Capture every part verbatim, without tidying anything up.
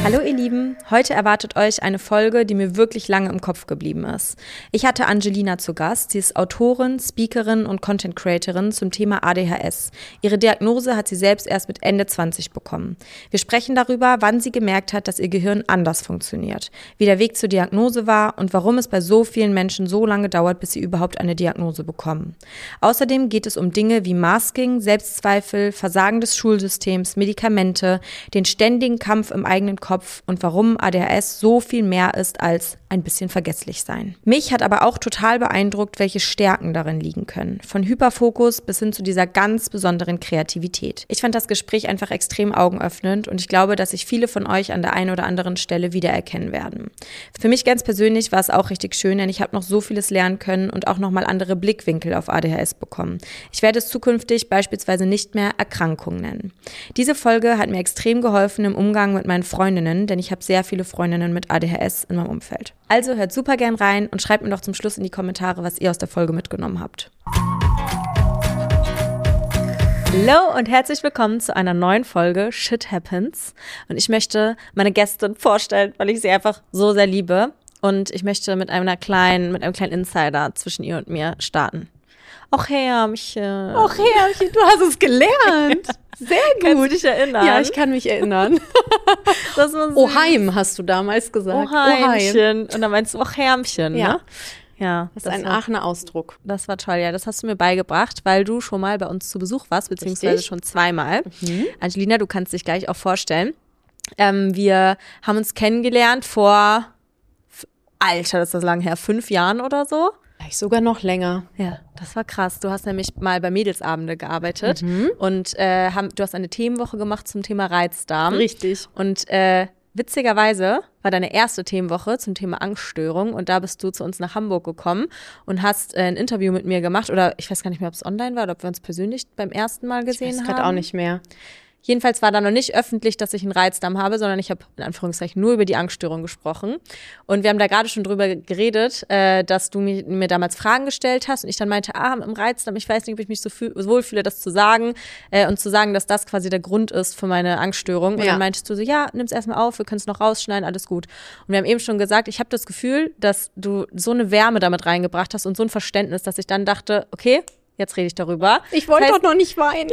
Hallo ihr Lieben, heute erwartet euch eine Folge, die mir wirklich lange im Kopf geblieben ist. Ich hatte Angelina zu Gast, sie ist Autorin, Speakerin und Content Creatorin zum Thema A D H S. Ihre Diagnose hat sie selbst erst mit Ende zwanzig bekommen. Wir sprechen darüber, wann sie gemerkt hat, dass ihr Gehirn anders funktioniert, wie der Weg zur Diagnose war und warum es bei so vielen Menschen so lange dauert, bis sie überhaupt eine Diagnose bekommen. Außerdem geht es um Dinge wie Masking, Selbstzweifel, Versagen des Schulsystems, Medikamente, den ständigen Kampf im eigenen Kopf und warum A D H S so viel mehr ist als ein bisschen vergesslich sein. Mich hat aber auch total beeindruckt, welche Stärken darin liegen können. Von Hyperfokus bis hin zu dieser ganz besonderen Kreativität. Ich fand das Gespräch einfach extrem augenöffnend und ich glaube, dass sich viele von euch an der einen oder anderen Stelle wiedererkennen werden. Für mich ganz persönlich war es auch richtig schön, denn ich habe noch so vieles lernen können und auch nochmal andere Blickwinkel auf A D H S bekommen. Ich werde es zukünftig beispielsweise nicht mehr Erkrankung nennen. Diese Folge hat mir extrem geholfen im Umgang mit meinen Freundinnen, denn ich habe sehr viele Freundinnen mit A D H S in meinem Umfeld. Also hört super gern rein und schreibt mir doch zum Schluss in die Kommentare, was ihr aus der Folge mitgenommen habt. Hallo und herzlich willkommen zu einer neuen Folge Shit Happens. Und ich möchte meine Gästin vorstellen, weil ich sie einfach so sehr liebe. Und ich möchte mit einer kleinen, mit einem kleinen Insider zwischen ihr und mir starten. Och Hermchen. Och Hermchen, du hast es gelernt. Sehr gut. Kannst du dich erinnern? Ja, ich kann mich erinnern. Das war süß. Oheim hast du damals gesagt. Oheimchen. Und dann meinst du Och Hermchen, ja. ne? Ja. Das ist ein war, Aachener Ausdruck. Das war toll, ja. Das hast du mir beigebracht, weil du schon mal bei uns zu Besuch warst, beziehungsweise Richtig? schon zweimal. Mhm. Angelina, du kannst dich gleich auch vorstellen. Ähm, wir haben uns kennengelernt vor, Alter, das ist das lang her, fünf Jahren oder so. Vielleicht sogar noch länger. Ja, das war krass. Du hast nämlich mal bei Mädelsabende gearbeitet mhm. und äh, haben, du hast eine Themenwoche gemacht zum Thema Reizdarm. Richtig. Und äh, witzigerweise war deine erste Themenwoche zum Thema Angststörung und da bist du zu uns nach Hamburg gekommen und hast äh, ein Interview mit mir gemacht oder ich weiß gar nicht mehr, ob es online war oder ob wir uns persönlich beim ersten Mal gesehen haben. Ich weiß gerade auch nicht mehr. Jedenfalls war da noch nicht öffentlich, dass ich einen Reizdarm habe, sondern ich habe in Anführungszeichen nur über die Angststörung gesprochen. Und wir haben da gerade schon drüber geredet, äh, dass du mir, mir damals Fragen gestellt hast und ich dann meinte, ah, im Reizdarm, ich weiß nicht, ob ich mich so fühl, wohlfühle, das zu sagen äh, und zu sagen, dass das quasi der Grund ist für meine Angststörung. Und ja. dann meintest du so, ja, nimm's erstmal auf, wir können es noch rausschneiden, alles gut. Und wir haben eben schon gesagt, ich habe das Gefühl, dass du so eine Wärme damit reingebracht hast und so ein Verständnis, dass ich dann dachte, okay, jetzt rede ich darüber. Ich wollte das heißt, doch noch nicht weinen.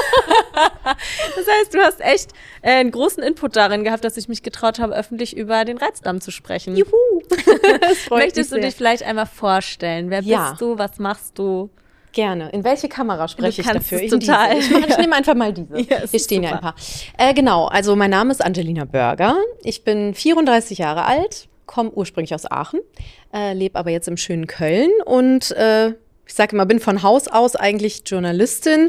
Das heißt, du hast echt äh, einen großen Input darin gehabt, dass ich mich getraut habe, öffentlich über den Reizdarm zu sprechen. Juhu! Das freut Möchtest du mich sehr. dich vielleicht einmal vorstellen? Wer ja. bist du? Was machst du? Gerne. In welche Kamera spreche ich dafür? Ich total. Ich, ich nehme einfach mal diese. Ja, Hier stehen super. ja ein paar. Äh, genau, also mein Name ist Angelina Börger. Ich bin vierunddreißig Jahre alt, komme ursprünglich aus Aachen, äh, lebe aber jetzt im schönen Köln und äh, ich sage immer, bin von Haus aus eigentlich Journalistin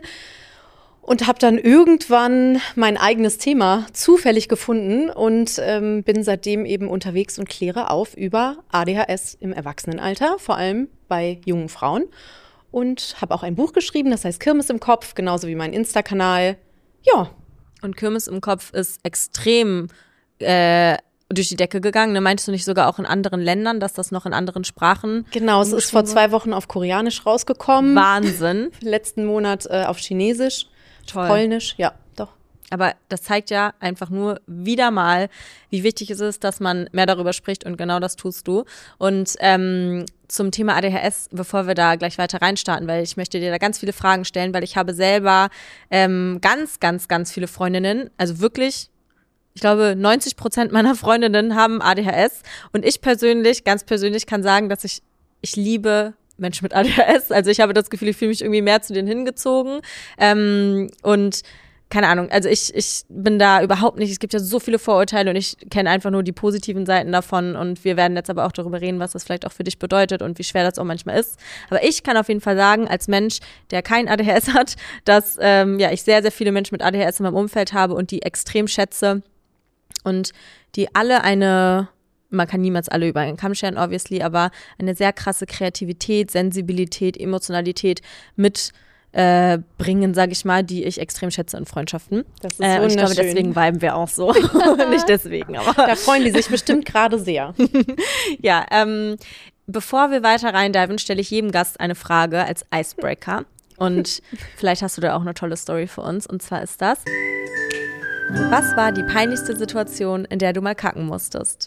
und habe dann irgendwann mein eigenes Thema zufällig gefunden und ähm, bin seitdem eben unterwegs und kläre auf über A D H S im Erwachsenenalter, vor allem bei jungen Frauen. Und habe auch ein Buch geschrieben, das heißt Kirmes im Kopf, genauso wie mein Insta-Kanal. Ja. Und Kirmes im Kopf ist extrem äh durch die Decke gegangen. Ne? Meintest du nicht sogar auch in anderen Ländern, dass das noch in anderen Sprachen? Genau, es ist vor zwei Wochen auf Koreanisch rausgekommen. Wahnsinn. Letzten Monat äh, auf Chinesisch, Toll. Polnisch, ja, doch. Aber das zeigt ja einfach nur wieder mal, wie wichtig es ist, dass man mehr darüber spricht und genau das tust du. Und ähm, zum Thema A D H S, bevor wir da gleich weiter reinstarten, weil ich möchte dir da ganz viele Fragen stellen, weil ich habe selber ähm, ganz, ganz, ganz viele Freundinnen, also wirklich ich glaube, neunzig Prozent meiner Freundinnen haben A D H S und ich persönlich, ganz persönlich kann sagen, dass ich, ich liebe Menschen mit A D H S. Also ich habe das Gefühl, ich fühle mich irgendwie mehr zu denen hingezogen ähm, und keine Ahnung, also ich, ich bin da überhaupt nicht, es gibt ja so viele Vorurteile und ich kenne einfach nur die positiven Seiten davon und wir werden jetzt aber auch darüber reden, was das vielleicht auch für dich bedeutet und wie schwer das auch manchmal ist. Aber ich kann auf jeden Fall sagen, als Mensch, der kein A D H S hat, dass ähm, ja ich sehr, sehr viele Menschen mit A D H S in meinem Umfeld habe und die extrem schätze. Und die alle eine, man kann niemals alle über einen Kamm scheren, obviously, aber eine sehr krasse Kreativität, Sensibilität, Emotionalität mit äh, bringen, sage ich mal, die ich extrem schätze in Freundschaften. Das ist äh, und ich glaube, wunderschön. deswegen viben wir auch so. Nicht deswegen, aber. Da freuen die sich bestimmt gerade sehr. Ja, ähm, bevor wir weiter reindiven, stelle ich jedem Gast eine Frage als Icebreaker. Und vielleicht hast du da auch eine tolle Story für uns. Und zwar ist das: Was war die peinlichste Situation, in der du mal kacken musstest?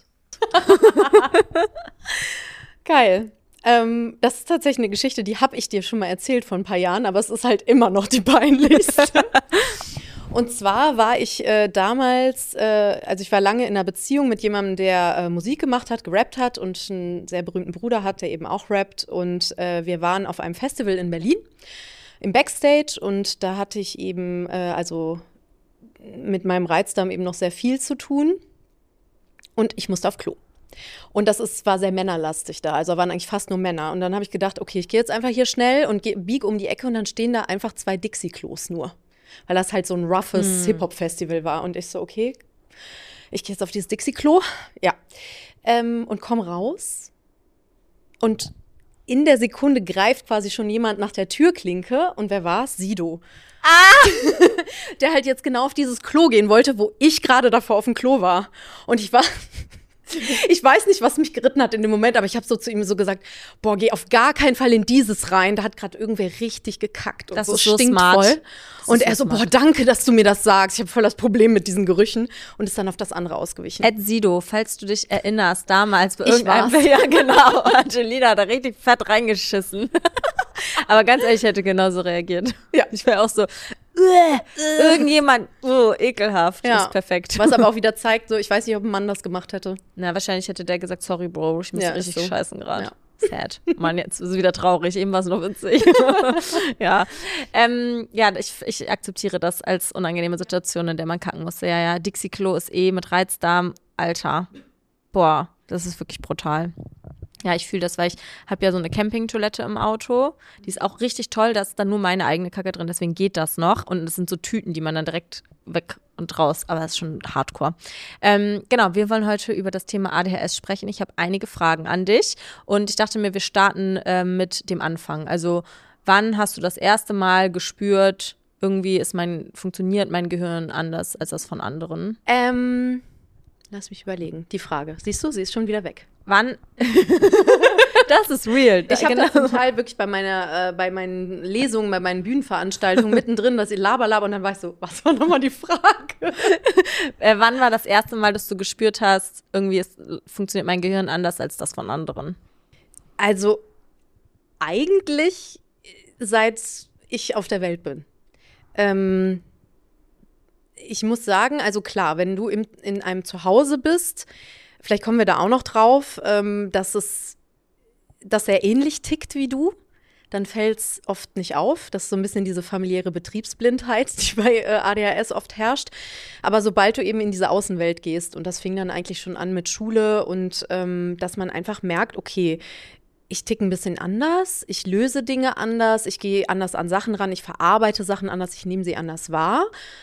Geil. Ähm, das ist tatsächlich eine Geschichte, die habe ich dir schon mal erzählt vor ein paar Jahren, aber es ist halt immer noch die peinlichste. Und zwar war ich äh, damals, äh, also ich war lange in einer Beziehung mit jemandem, der äh, Musik gemacht hat, gerappt hat und einen sehr berühmten Bruder hat, der eben auch rappt. Und äh, wir waren auf einem Festival in Berlin im Backstage und da hatte ich eben, äh, also mit meinem Reizdarm eben noch sehr viel zu tun und ich musste auf Klo. Und das ist, war sehr männerlastig da, also waren eigentlich fast nur Männer. Und dann habe ich gedacht, okay, ich gehe jetzt einfach hier schnell und biege um die Ecke und dann stehen da einfach zwei Dixie-Klos nur. Weil das halt so ein roughes mm. Hip-Hop-Festival war. Und ich so, okay, ich gehe jetzt auf dieses Dixie-Klo. Ja. Ähm, und komm raus. Und in der Sekunde greift quasi schon jemand nach der Türklinke. Und wer war's? Sido. Ah! Der halt jetzt genau auf dieses Klo gehen wollte, wo ich gerade davor auf dem Klo war. Und ich war... Ich weiß nicht, was mich geritten hat in dem Moment, aber ich habe so zu ihm so gesagt, boah, geh auf gar keinen Fall in dieses rein. Da hat gerade irgendwer richtig gekackt und das so ist so stinkt smart. voll. Und er so so, smart. boah, danke, dass du mir das sagst. Ich habe voll das Problem mit diesen Gerüchen und ist dann auf das andere ausgewichen. Ed Sido, falls du dich erinnerst, damals bei Ich irgendeinem... war's. Ja, genau. Angelina hat da richtig fett reingeschissen. Aber ganz ehrlich, ich hätte genauso reagiert. Ja. Ich wäre auch so... Äh, irgendjemand, oh, ekelhaft, Ja. ist perfekt. Was aber auch wieder zeigt, so, ich weiß nicht, ob ein Mann das gemacht hätte. Na, wahrscheinlich hätte der gesagt, sorry, Bro, ich muss Ja, richtig ist so. scheißen gerade. Ja. Sad. Mann, jetzt ist es wieder traurig, eben war es noch witzig. ja, ähm, ja ich, ich akzeptiere das als unangenehme Situation, in der man kacken musste. Ja, ja, Dixie-Klo ist eh mit Reizdarm, Alter. Boah, das ist wirklich brutal. Ja, ich fühle das, weil ich habe ja so eine Campingtoilette im Auto. Die ist auch richtig toll, da ist dann nur meine eigene Kacke drin, deswegen geht das noch. Und es sind so Tüten, die man dann direkt weg und raus, aber das ist schon hardcore. Ähm, genau, wir wollen heute über das Thema A D H S sprechen. Ich habe einige Fragen an dich und ich dachte mir, wir starten äh, mit dem Anfang. Also wann hast du das erste Mal gespürt, irgendwie ist mein, funktioniert mein Gehirn anders als das von anderen? Ähm, lass mich überlegen. Die Frage. Siehst du, sie ist schon wieder weg. Wann? Das ist real. Ich habe genau. das zum Teil wirklich bei meiner, äh, bei meinen Lesungen, bei meinen Bühnenveranstaltungen mittendrin, dass ich laber, laber und dann war ich so, was war nochmal die Frage? äh, wann war das erste Mal, dass du gespürt hast, irgendwie ist, funktioniert mein Gehirn anders als das von anderen? Also eigentlich seit ich auf der Welt bin. Ähm, ich muss sagen, also klar, wenn du im, in einem Zuhause bist, vielleicht kommen wir da auch noch drauf, ähm, dass es, dass er ähnlich tickt wie du, dann fällt es oft nicht auf. Das ist so ein bisschen diese familiäre Betriebsblindheit, die bei äh, A D H S oft herrscht. Aber sobald du eben in diese Außenwelt gehst, und das fing dann eigentlich schon an mit Schule und ähm, dass man einfach merkt, okay, ich ticke ein bisschen anders, ich löse Dinge anders, ich gehe anders an Sachen ran, ich verarbeite Sachen anders, ich nehme sie anders wahr.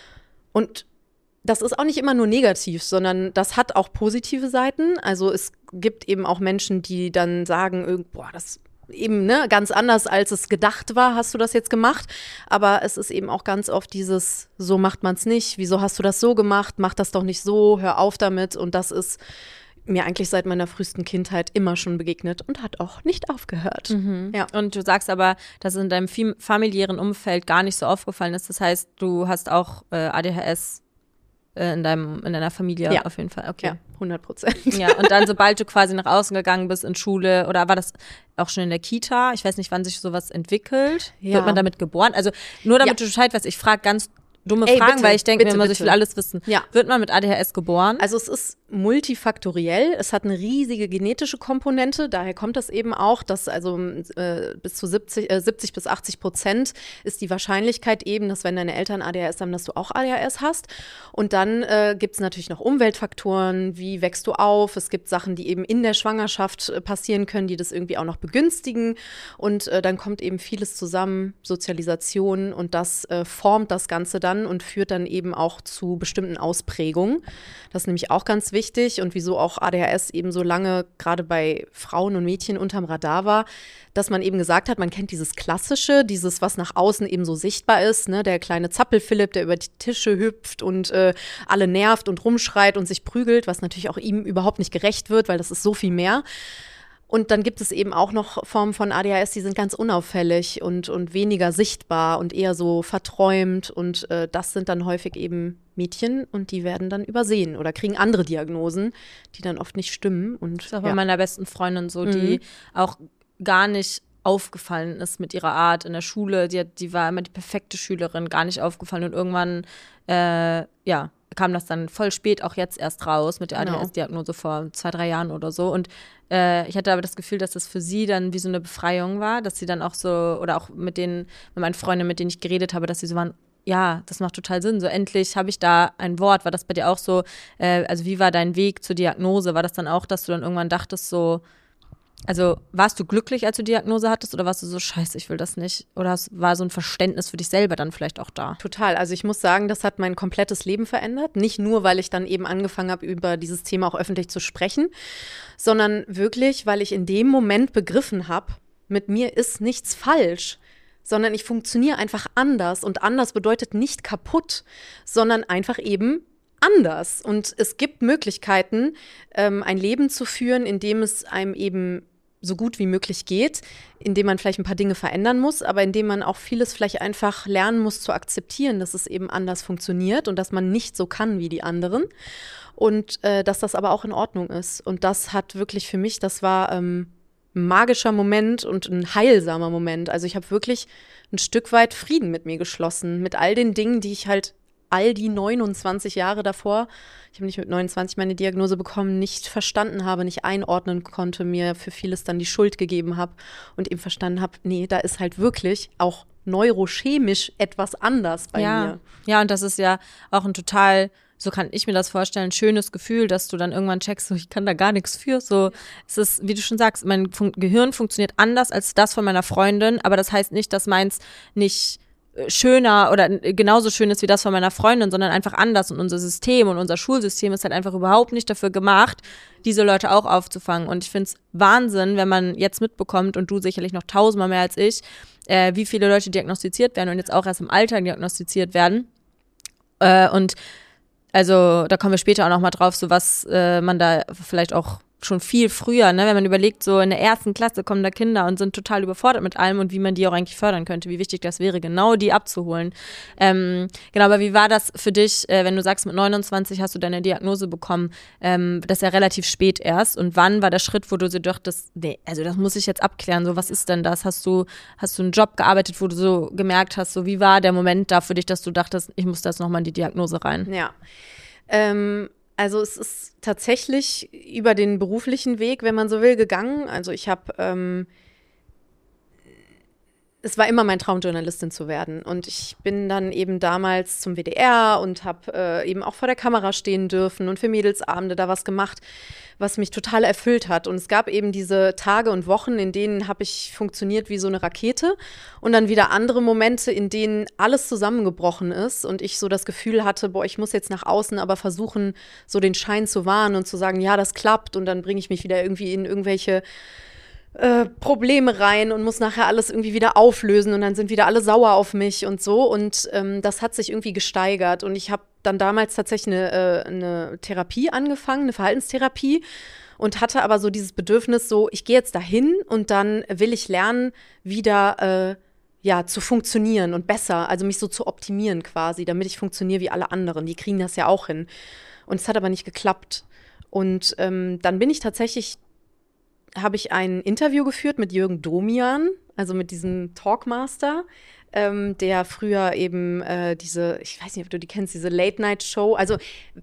Und das ist auch nicht immer nur negativ, sondern das hat auch positive Seiten. Also es gibt eben auch Menschen, die dann sagen, boah, das eben ne, ganz anders, als es gedacht war, hast du das jetzt gemacht. Aber es ist eben auch ganz oft dieses, so macht man es nicht, wieso hast du das so gemacht, mach das doch nicht so, hör auf damit. Und das ist mir eigentlich seit meiner frühesten Kindheit immer schon begegnet und hat auch nicht aufgehört. Mhm. Ja. Und du sagst aber, dass es in deinem familiären Umfeld gar nicht so aufgefallen ist. Das heißt, du hast auch äh, A D H S in deinem, in deiner Familie ja. auf jeden Fall, okay. Ja, hundert Prozent. Ja, und dann, sobald du quasi nach außen gegangen bist in Schule, oder war das auch schon in der Kita? Ich weiß nicht, wann sich sowas entwickelt. Ja. Wird man damit geboren? Also nur damit ja. du Bescheid weißt, ich frage ganz dumme Ey, Fragen, bitte, weil ich denke mir bitte, immer, so, bitte. ich will alles wissen. Ja. Wird man mit A D H S geboren? Also es ist multifaktoriell, es hat eine riesige genetische Komponente, daher kommt das eben auch, dass also äh, bis zu siebzig, äh, siebzig bis achtzig Prozent ist die Wahrscheinlichkeit eben, dass wenn deine Eltern A D H S haben, dass du auch A D H S hast. Und dann äh, gibt es natürlich noch Umweltfaktoren, wie wächst du auf, es gibt Sachen, die eben in der Schwangerschaft äh, passieren können, die das irgendwie auch noch begünstigen und äh, dann kommt eben vieles zusammen, Sozialisation und das äh, formt das Ganze dann und führt dann eben auch zu bestimmten Ausprägungen. Das ist nämlich auch ganz wichtig und wieso auch A D H S eben so lange gerade bei Frauen und Mädchen unterm Radar war, dass man eben gesagt hat, man kennt dieses Klassische, dieses, was nach außen eben so sichtbar ist, ne? Der kleine Zappel-Philipp, der über die Tische hüpft und äh, alle nervt und rumschreit und sich prügelt, was natürlich auch ihm überhaupt nicht gerecht wird, weil das ist so viel mehr. Und dann gibt es eben auch noch Formen von A D H S, die sind ganz unauffällig und, und weniger sichtbar und eher so verträumt. Und äh, das sind dann häufig eben Mädchen und die werden dann übersehen oder kriegen andere Diagnosen, die dann oft nicht stimmen. Und, das ist auch ja. bei meiner besten Freundin so, Mhm. die auch gar nicht aufgefallen ist mit ihrer Art in der Schule. Die, hat, die war immer die perfekte Schülerin, gar nicht aufgefallen. Und irgendwann, äh, ja, kam das dann voll spät auch jetzt erst raus mit der A D H S-Diagnose vor zwei, drei Jahren oder so. Und äh, ich hatte aber das Gefühl, dass das für sie dann wie so eine Befreiung war, dass sie dann auch so, oder auch mit den, mit meinen Freunden, mit denen ich geredet habe, dass sie so waren, ja, das macht total Sinn. So endlich habe ich da ein Wort. War das bei dir auch so, äh, also wie war dein Weg zur Diagnose? War das dann auch, dass du dann irgendwann dachtest so, also warst du glücklich, als du Diagnose hattest oder warst du so, scheiße, ich will das nicht? Oder war so ein Verständnis für dich selber dann vielleicht auch da? Total. Also ich muss sagen, das hat mein komplettes Leben verändert. Nicht nur, weil ich dann eben angefangen habe, über dieses Thema auch öffentlich zu sprechen, sondern wirklich, weil ich in dem Moment begriffen habe, mit mir ist nichts falsch, sondern ich funktioniere einfach anders. Und anders bedeutet nicht kaputt, sondern einfach eben anders. Und es gibt Möglichkeiten, ähm, ein Leben zu führen, in dem es einem eben so gut wie möglich geht, indem man vielleicht ein paar Dinge verändern muss, aber indem man auch vieles vielleicht einfach lernen muss zu akzeptieren, dass es eben anders funktioniert und dass man nicht so kann wie die anderen und äh, dass das aber auch in Ordnung ist. Und das hat wirklich für mich, das war ähm, ein magischer Moment und ein heilsamer Moment. Also ich habe wirklich ein Stück weit Frieden mit mir geschlossen, mit all den Dingen, die ich halt all die neunundzwanzig Jahre davor, ich habe nicht mit neunundzwanzig meine Diagnose bekommen, nicht verstanden habe, nicht einordnen konnte, mir für vieles dann die Schuld gegeben habe und eben verstanden habe, nee, da ist halt wirklich auch neurochemisch etwas anders bei ja. mir. Ja, und das ist ja auch ein total, so kann ich mir das vorstellen, schönes Gefühl, dass du dann irgendwann checkst, so, ich kann da gar nichts für. So, es ist, wie du schon sagst, mein Fun- Gehirn funktioniert anders als das von meiner Freundin, aber das heißt nicht, dass meins nicht schöner oder genauso schön ist wie das von meiner Freundin, sondern einfach anders. Und unser System und unser Schulsystem ist halt einfach überhaupt nicht dafür gemacht, diese Leute auch aufzufangen. Und ich finde es Wahnsinn, wenn man jetzt mitbekommt, und du sicherlich noch tausendmal mehr als ich, äh, wie viele Leute diagnostiziert werden und jetzt auch erst im Alter diagnostiziert werden. Äh, und also da kommen wir später auch noch mal drauf, so was äh, man da vielleicht auch schon viel früher, ne, wenn man überlegt, so in der ersten Klasse kommen da Kinder und sind total überfordert mit allem und wie man die auch eigentlich fördern könnte, wie wichtig das wäre, genau die abzuholen. Ähm, genau, aber wie war das für dich, äh, wenn du sagst, mit neunundzwanzig hast du deine Diagnose bekommen, ähm, das ist ja relativ spät erst, und wann war der Schritt, wo du so dachtest, nee, also das muss ich jetzt abklären, so was ist denn das? Hast du, hast du einen Job gearbeitet, wo du so gemerkt hast, so wie war der Moment da für dich, dass du dachtest, ich muss da jetzt nochmal in die Diagnose rein? Ja, ähm Also es ist tatsächlich über den beruflichen Weg, wenn man so will, gegangen. Also ich habe, ähm, es war immer mein Traum, Journalistin zu werden. Und ich bin dann eben damals zum W D R und habe äh, eben auch vor der Kamera stehen dürfen und für Mädelsabende da was gemacht, was mich total erfüllt hat. Und es gab eben diese Tage und Wochen, in denen habe ich funktioniert wie so eine Rakete. Und dann wieder andere Momente, in denen alles zusammengebrochen ist und ich so das Gefühl hatte, boah, ich muss jetzt nach außen aber versuchen, so den Schein zu wahren und zu sagen, ja, das klappt. Und dann bringe ich mich wieder irgendwie in irgendwelche Äh, Probleme rein und muss nachher alles irgendwie wieder auflösen und dann sind wieder alle sauer auf mich und so. Und ähm, das hat sich irgendwie gesteigert. Und ich habe dann damals tatsächlich eine, äh, eine Therapie angefangen, eine Verhaltenstherapie, und hatte aber so dieses Bedürfnis, so, ich gehe jetzt dahin und dann will ich lernen, wieder äh, ja, zu funktionieren und besser, also mich so zu optimieren quasi, damit ich funktioniere wie alle anderen. Die kriegen das ja auch hin. Und es hat aber nicht geklappt. Und ähm, dann bin ich tatsächlich habe ich ein Interview geführt mit Jürgen Domian, also mit diesem Talkmaster, ähm, der früher eben äh, diese, ich weiß nicht, ob du die kennst, diese Late-Night-Show, also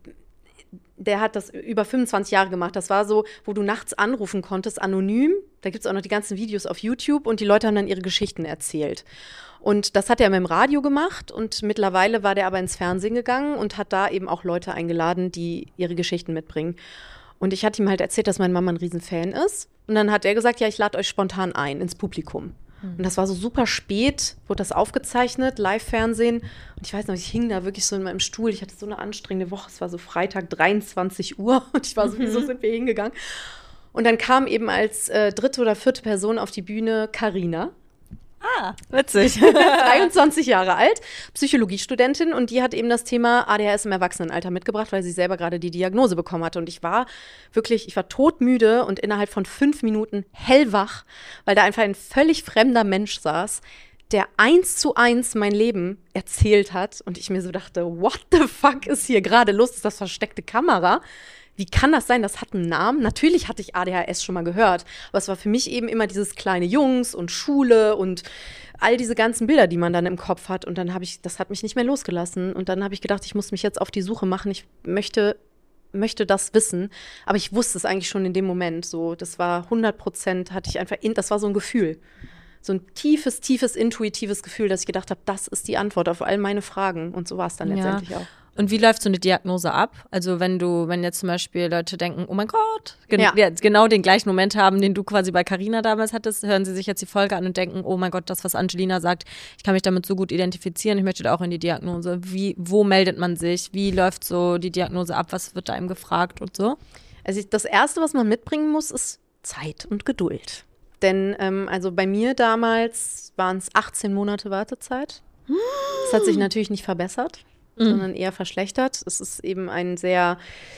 der hat das über fünfundzwanzig Jahre gemacht. Das war so, wo du nachts anrufen konntest, anonym. Da gibt es auch noch die ganzen Videos auf YouTube und die Leute haben dann ihre Geschichten erzählt. Und das hat er mit dem Radio gemacht und mittlerweile war der aber ins Fernsehen gegangen und hat da eben auch Leute eingeladen, die ihre Geschichten mitbringen. Und ich hatte ihm halt erzählt, dass meine Mama ein Riesenfan ist. Und dann hat er gesagt, ja, ich lade euch spontan ein ins Publikum. Mhm. Und das war so super spät, wurde das aufgezeichnet, Live-Fernsehen. Und ich weiß noch, ich hing da wirklich so in meinem Stuhl. Ich hatte so eine anstrengende Woche. Es war so Freitag, dreiundzwanzig Uhr. Und ich war so, wieso sind wir hingegangen? Und dann kam eben als äh, dritte oder vierte Person auf die Bühne Carina. Ah, witzig. dreiundzwanzig Jahre alt, Psychologiestudentin, und die hat eben das Thema A D H S im Erwachsenenalter mitgebracht, weil sie selber gerade die Diagnose bekommen hatte. Und ich war wirklich, ich war todmüde und innerhalb von fünf Minuten hellwach, weil da einfach ein völlig fremder Mensch saß, der eins zu eins mein Leben erzählt hat und ich mir so dachte, what the fuck ist hier gerade los? Ist das versteckte Kamera? Wie kann das sein? Das hat einen Namen. Natürlich hatte ich A D H S schon mal gehört, aber es war für mich eben immer dieses kleine Jungs und Schule und all diese ganzen Bilder, die man dann im Kopf hat. Und dann habe ich, das hat mich nicht mehr losgelassen. Und dann habe ich gedacht, ich muss mich jetzt auf die Suche machen. Ich möchte, möchte das wissen. Aber ich wusste es eigentlich schon in dem Moment. So, das war hundert Prozent, hatte ich einfach, in, das war so ein Gefühl. So ein tiefes, tiefes, intuitives Gefühl, dass ich gedacht habe, das ist die Antwort auf all meine Fragen. Und so war es dann letztendlich ja. auch. Und wie läuft so eine Diagnose ab? Also wenn du, wenn jetzt zum Beispiel Leute denken, oh mein Gott, gen- Ja. ja, genau den gleichen Moment haben, den du quasi bei Carina damals hattest, hören sie sich jetzt die Folge an und denken, oh mein Gott, das, was Angelina sagt, ich kann mich damit so gut identifizieren, ich möchte da auch in die Diagnose. Wie, wo meldet man sich? Wie läuft so die Diagnose ab? Was wird da einem gefragt und so? Also ich, das Erste, was man mitbringen muss, ist Zeit und Geduld. Denn ähm, also bei mir damals waren es achtzehn Monate Wartezeit. Das hat sich natürlich nicht verbessert, mhm. sondern eher verschlechtert. Es ist eben ein sehr,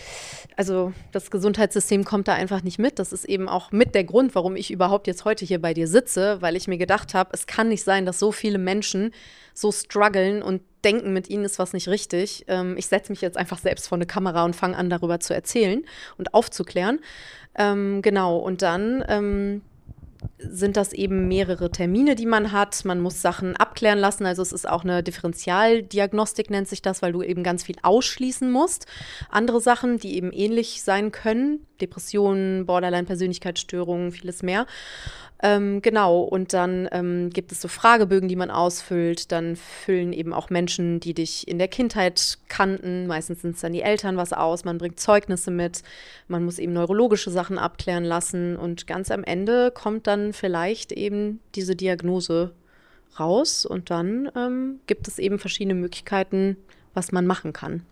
also das Gesundheitssystem kommt da einfach nicht mit. Das ist eben auch mit der Grund, warum ich überhaupt jetzt heute hier bei dir sitze, weil ich mir gedacht habe, es kann nicht sein, dass so viele Menschen so strugglen und denken, mit ihnen ist was nicht richtig. Ähm, ich setze mich jetzt einfach selbst vor eine Kamera und fange an, darüber zu erzählen und aufzuklären. Ähm, genau, und dann ähm, sind das eben mehrere Termine, die man hat. Man muss Sachen abklären lassen. Also es ist auch eine Differentialdiagnostik, nennt sich das, weil du eben ganz viel ausschließen musst. Andere Sachen, die eben ähnlich sein können, Depressionen, Borderline-Persönlichkeitsstörungen, vieles mehr. Ähm, genau, und dann ähm, gibt es so Fragebögen, die man ausfüllt. Dann füllen eben auch Menschen, die dich in der Kindheit kannten, meistens sind es dann die Eltern, was aus. Man bringt Zeugnisse mit, man muss eben neurologische Sachen abklären lassen. Und ganz am Ende kommt dann vielleicht eben diese Diagnose raus. Und dann ähm, gibt es eben verschiedene Möglichkeiten, was man machen kann.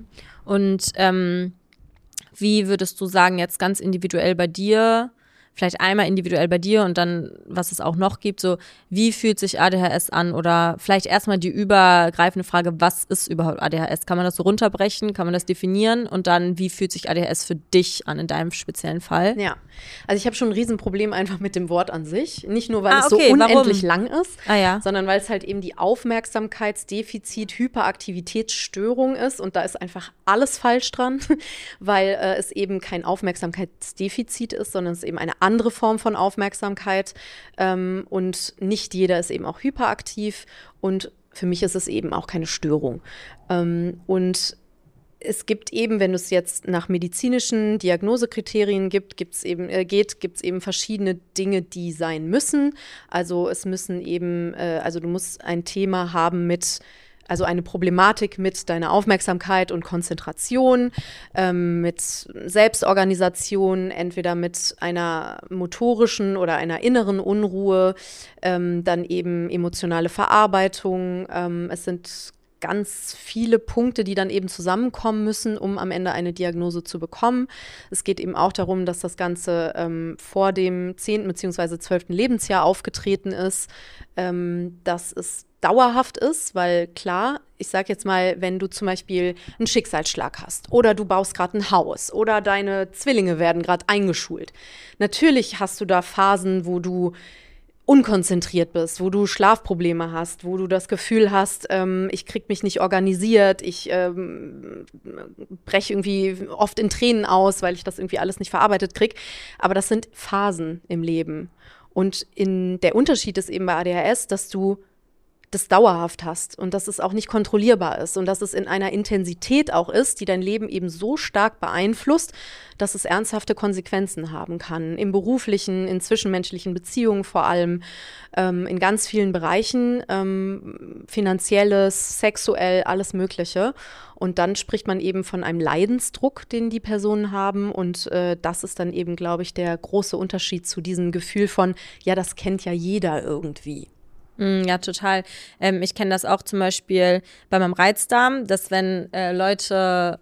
Und ähm, wie würdest du sagen, jetzt ganz individuell bei dir, vielleicht einmal individuell bei dir und dann, was es auch noch gibt, so wie fühlt sich A D H S an oder vielleicht erstmal die übergreifende Frage, was ist überhaupt A D H S? Kann man das so runterbrechen, kann man das definieren und dann, wie fühlt sich A D H S für dich an in deinem speziellen Fall? Ja, also ich habe schon ein Riesenproblem einfach mit dem Wort an sich, nicht nur, weil ah, es okay. so unendlich Warum? lang ist, ah, ja. sondern weil es halt eben die Aufmerksamkeitsdefizit-Hyperaktivitätsstörung ist und da ist einfach alles falsch dran, weil äh, es eben kein Aufmerksamkeitsdefizit ist, sondern es ist eben eine andere Form von Aufmerksamkeit ähm, und nicht jeder ist eben auch hyperaktiv und für mich ist es eben auch keine Störung. Ähm, und es gibt eben, wenn es jetzt nach medizinischen Diagnosekriterien gibt, gibt's eben, äh, geht, gibt es eben verschiedene Dinge, die sein müssen. Also es müssen eben, äh, also du musst ein Thema haben mit Also eine Problematik mit deiner Aufmerksamkeit und Konzentration, ähm, mit Selbstorganisation, entweder mit einer motorischen oder einer inneren Unruhe, ähm, dann eben emotionale Verarbeitung. Ähm, es sind ganz viele Punkte, die dann eben zusammenkommen müssen, um am Ende eine Diagnose zu bekommen. Es geht eben auch darum, dass das Ganze ähm, vor dem zehnten bzw. zwölften Lebensjahr aufgetreten ist, ähm, dass es dauerhaft ist, weil klar, ich sag jetzt mal, wenn du zum Beispiel einen Schicksalsschlag hast oder du baust gerade ein Haus oder deine Zwillinge werden gerade eingeschult. Natürlich hast du da Phasen, wo du unkonzentriert bist, wo du Schlafprobleme hast, wo du das Gefühl hast, ähm, ich krieg mich nicht organisiert, ich ähm, breche irgendwie oft in Tränen aus, weil ich das irgendwie alles nicht verarbeitet krieg. Aber das sind Phasen im Leben. Und in, der Unterschied ist eben bei A D H S, dass du das dauerhaft hast und dass es auch nicht kontrollierbar ist und dass es in einer Intensität auch ist, die dein Leben eben so stark beeinflusst, dass es ernsthafte Konsequenzen haben kann. Im beruflichen, in zwischenmenschlichen Beziehungen vor allem, ähm, in ganz vielen Bereichen, ähm, finanzielles, sexuell, alles Mögliche. Und dann spricht man eben von einem Leidensdruck, den die Personen haben. Und äh, das ist dann eben, glaube ich, der große Unterschied zu diesem Gefühl von, ja, das kennt ja jeder irgendwie. Ja, total. Ähm, ich kenne das auch zum Beispiel bei meinem Reizdarm, dass wenn äh, Leute,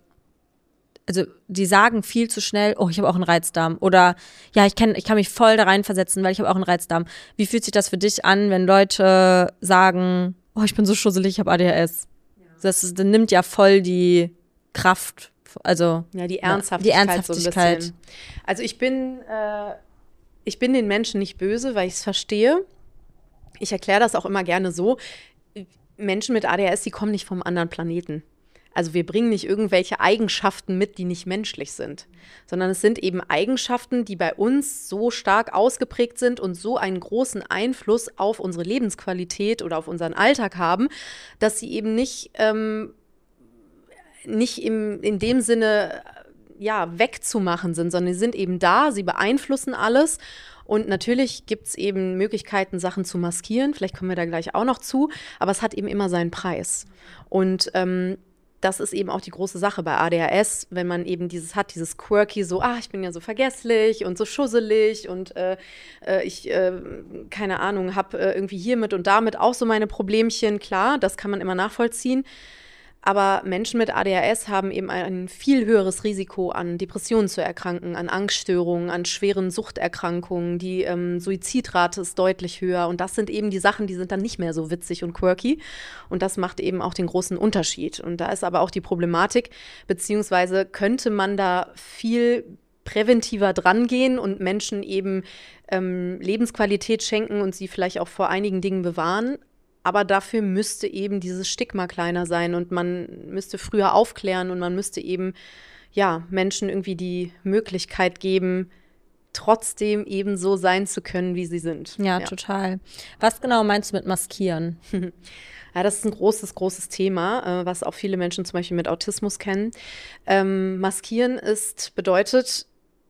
also die sagen viel zu schnell, oh, ich habe auch einen Reizdarm. Oder ja, ich kann, ich kann mich voll da reinversetzen, weil ich habe auch einen Reizdarm. Wie fühlt sich das für dich an, wenn Leute sagen, oh, ich bin so schusselig, ich habe A D H S? Ja. Das, ist, das nimmt ja voll die Kraft, also ja, die Ernsthaftigkeit. Die Ernsthaftigkeit. So ein bisschen. Also ich bin, äh, ich bin den Menschen nicht böse, weil ich es verstehe. Ich erkläre das auch immer gerne so, Menschen mit A D H S, die kommen nicht vom anderen Planeten. Also wir bringen nicht irgendwelche Eigenschaften mit, die nicht menschlich sind, sondern es sind eben Eigenschaften, die bei uns so stark ausgeprägt sind und so einen großen Einfluss auf unsere Lebensqualität oder auf unseren Alltag haben, dass sie eben nicht, ähm, nicht im, in dem Sinne ja, wegzumachen sind, sondern sie sind eben da, sie beeinflussen alles. Und natürlich gibt es eben Möglichkeiten, Sachen zu maskieren. Vielleicht kommen wir da gleich auch noch zu. Aber es hat eben immer seinen Preis. Und ähm, das ist eben auch die große Sache bei A D H S, wenn man eben dieses hat, dieses quirky, so, ah, ich bin ja so vergesslich und so schusselig und äh, äh, ich, äh, keine Ahnung, habe äh, irgendwie hiermit und damit auch so meine Problemchen. Klar, das kann man immer nachvollziehen. Aber Menschen mit A D H S haben eben ein viel höheres Risiko, an Depressionen zu erkranken, an Angststörungen, an schweren Suchterkrankungen. Die ähm, Suizidrate ist deutlich höher. Und das sind eben die Sachen, die sind dann nicht mehr so witzig und quirky. Und das macht eben auch den großen Unterschied. Und da ist aber auch die Problematik, beziehungsweise könnte man da viel präventiver drangehen und Menschen eben ähm, Lebensqualität schenken und sie vielleicht auch vor einigen Dingen bewahren. Aber dafür müsste eben dieses Stigma kleiner sein und man müsste früher aufklären und man müsste eben, ja, Menschen irgendwie die Möglichkeit geben, trotzdem eben so sein zu können, wie sie sind. Ja, ja. Total. Was genau meinst du mit maskieren? Ja, das ist ein großes, großes Thema, äh, was auch viele Menschen zum Beispiel mit Autismus kennen. Ähm, maskieren ist, bedeutet,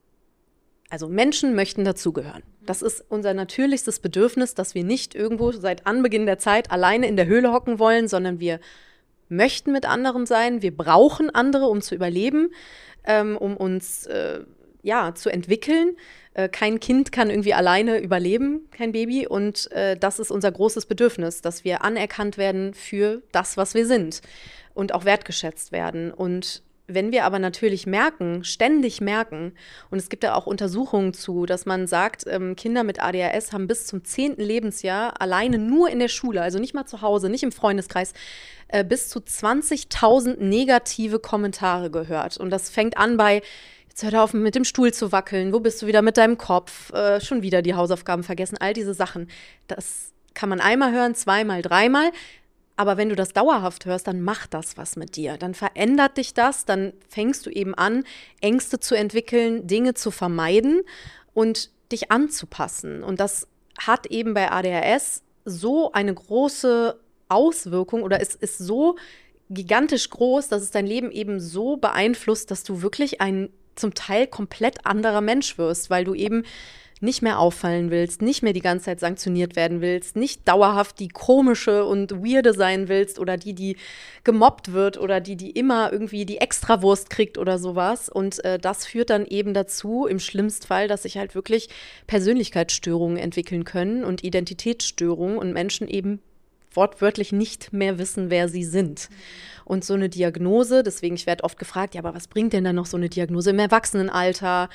also Menschen möchten dazugehören. Das ist unser natürlichstes Bedürfnis, dass wir nicht irgendwo seit Anbeginn der Zeit alleine in der Höhle hocken wollen, sondern wir möchten mit anderen sein. Wir brauchen andere, um zu überleben, ähm, um uns äh, ja, zu entwickeln. Äh, kein Kind kann irgendwie alleine überleben, kein Baby. Und äh, das ist unser großes Bedürfnis, dass wir anerkannt werden für das, was wir sind und auch wertgeschätzt werden. Und wenn wir aber natürlich merken, ständig merken, und es gibt da auch Untersuchungen zu, dass man sagt, ähm, Kinder mit A D H S haben bis zum zehnten Lebensjahr alleine nur in der Schule, also nicht mal zu Hause, nicht im Freundeskreis, äh, bis zu zwanzigtausend negative Kommentare gehört. Und das fängt an bei, jetzt hör auf mit dem Stuhl zu wackeln, wo bist du wieder mit deinem Kopf, äh, schon wieder die Hausaufgaben vergessen, all diese Sachen. Das kann man einmal hören, zweimal, dreimal. Aber wenn du das dauerhaft hörst, dann macht das was mit dir. Dann verändert dich das, dann fängst du eben an, Ängste zu entwickeln, Dinge zu vermeiden und dich anzupassen. Und das hat eben bei A D H S so eine große Auswirkung oder es ist so gigantisch groß, dass es dein Leben eben so beeinflusst, dass du wirklich ein zum Teil komplett anderer Mensch wirst, weil du eben nicht mehr auffallen willst, nicht mehr die ganze Zeit sanktioniert werden willst, nicht dauerhaft die komische und weirde sein willst oder die, die gemobbt wird oder die, die immer irgendwie die Extrawurst kriegt oder sowas. Und äh, das führt dann eben dazu, im schlimmsten Fall, dass sich halt wirklich Persönlichkeitsstörungen entwickeln können und Identitätsstörungen und Menschen eben wortwörtlich nicht mehr wissen, wer sie sind. Und so eine Diagnose, deswegen, ich werde oft gefragt, ja, aber was bringt denn dann noch so eine Diagnose im Erwachsenenalter?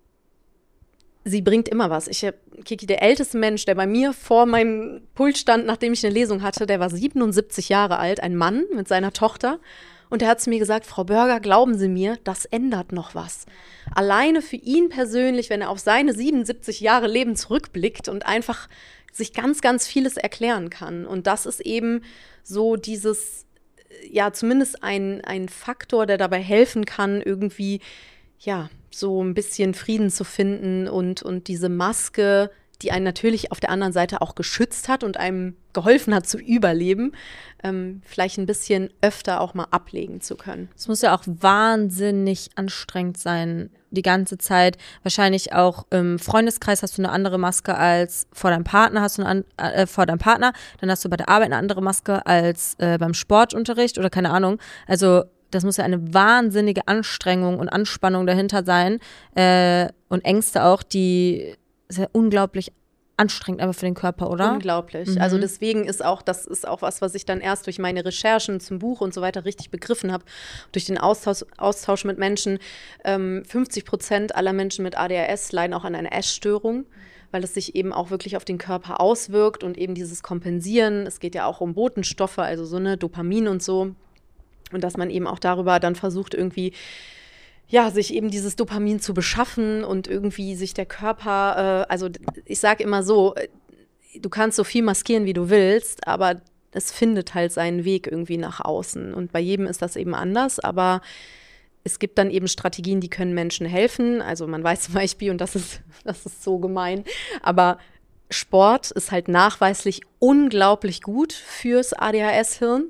Sie bringt immer was. Ich habe, Kiki, der älteste Mensch, der bei mir vor meinem Pult stand, nachdem ich eine Lesung hatte, der war siebenundsiebzig Jahre alt, ein Mann mit seiner Tochter. Und der hat zu mir gesagt, Frau Börger, glauben Sie mir, das ändert noch was. Alleine für ihn persönlich, wenn er auf seine siebenundsiebzig Jahre Leben zurückblickt und einfach sich ganz, ganz vieles erklären kann. Und das ist eben so dieses, ja, zumindest ein, ein Faktor, der dabei helfen kann, irgendwie, ja, so ein bisschen Frieden zu finden und, und diese Maske, die einen natürlich auf der anderen Seite auch geschützt hat und einem geholfen hat zu überleben, ähm, vielleicht ein bisschen öfter auch mal ablegen zu können. Es muss ja auch wahnsinnig anstrengend sein, die ganze Zeit. Wahrscheinlich auch im Freundeskreis hast du eine andere Maske als vor deinem Partner, hast du eine, äh, vor deinem Partner, dann hast du bei der Arbeit eine andere Maske als äh, beim Sportunterricht oder keine Ahnung. Also das muss ja eine wahnsinnige Anstrengung und Anspannung dahinter sein äh, und Ängste auch, die ist ja unglaublich anstrengend aber für den Körper, oder? Unglaublich. Mhm. Also deswegen ist auch, das ist auch was, was ich dann erst durch meine Recherchen zum Buch und so weiter richtig begriffen habe, durch den Austausch, Austausch mit Menschen. Ähm, fünfzig Prozent aller Menschen mit A D H S leiden auch an einer Essstörung, weil es sich eben auch wirklich auf den Körper auswirkt und eben dieses Kompensieren. Es geht ja auch um Botenstoffe, also so eine Dopamin und so. Und dass man eben auch darüber dann versucht, irgendwie, ja, sich eben dieses Dopamin zu beschaffen und irgendwie sich der Körper, äh, also ich sage immer so, du kannst so viel maskieren, wie du willst, aber es findet halt seinen Weg irgendwie nach außen. Und bei jedem ist das eben anders, aber es gibt dann eben Strategien, die können Menschen helfen. Also man weiß zum Beispiel, und das ist, das ist so gemein, aber Sport ist halt nachweislich unglaublich gut fürs A D H S-Hirn.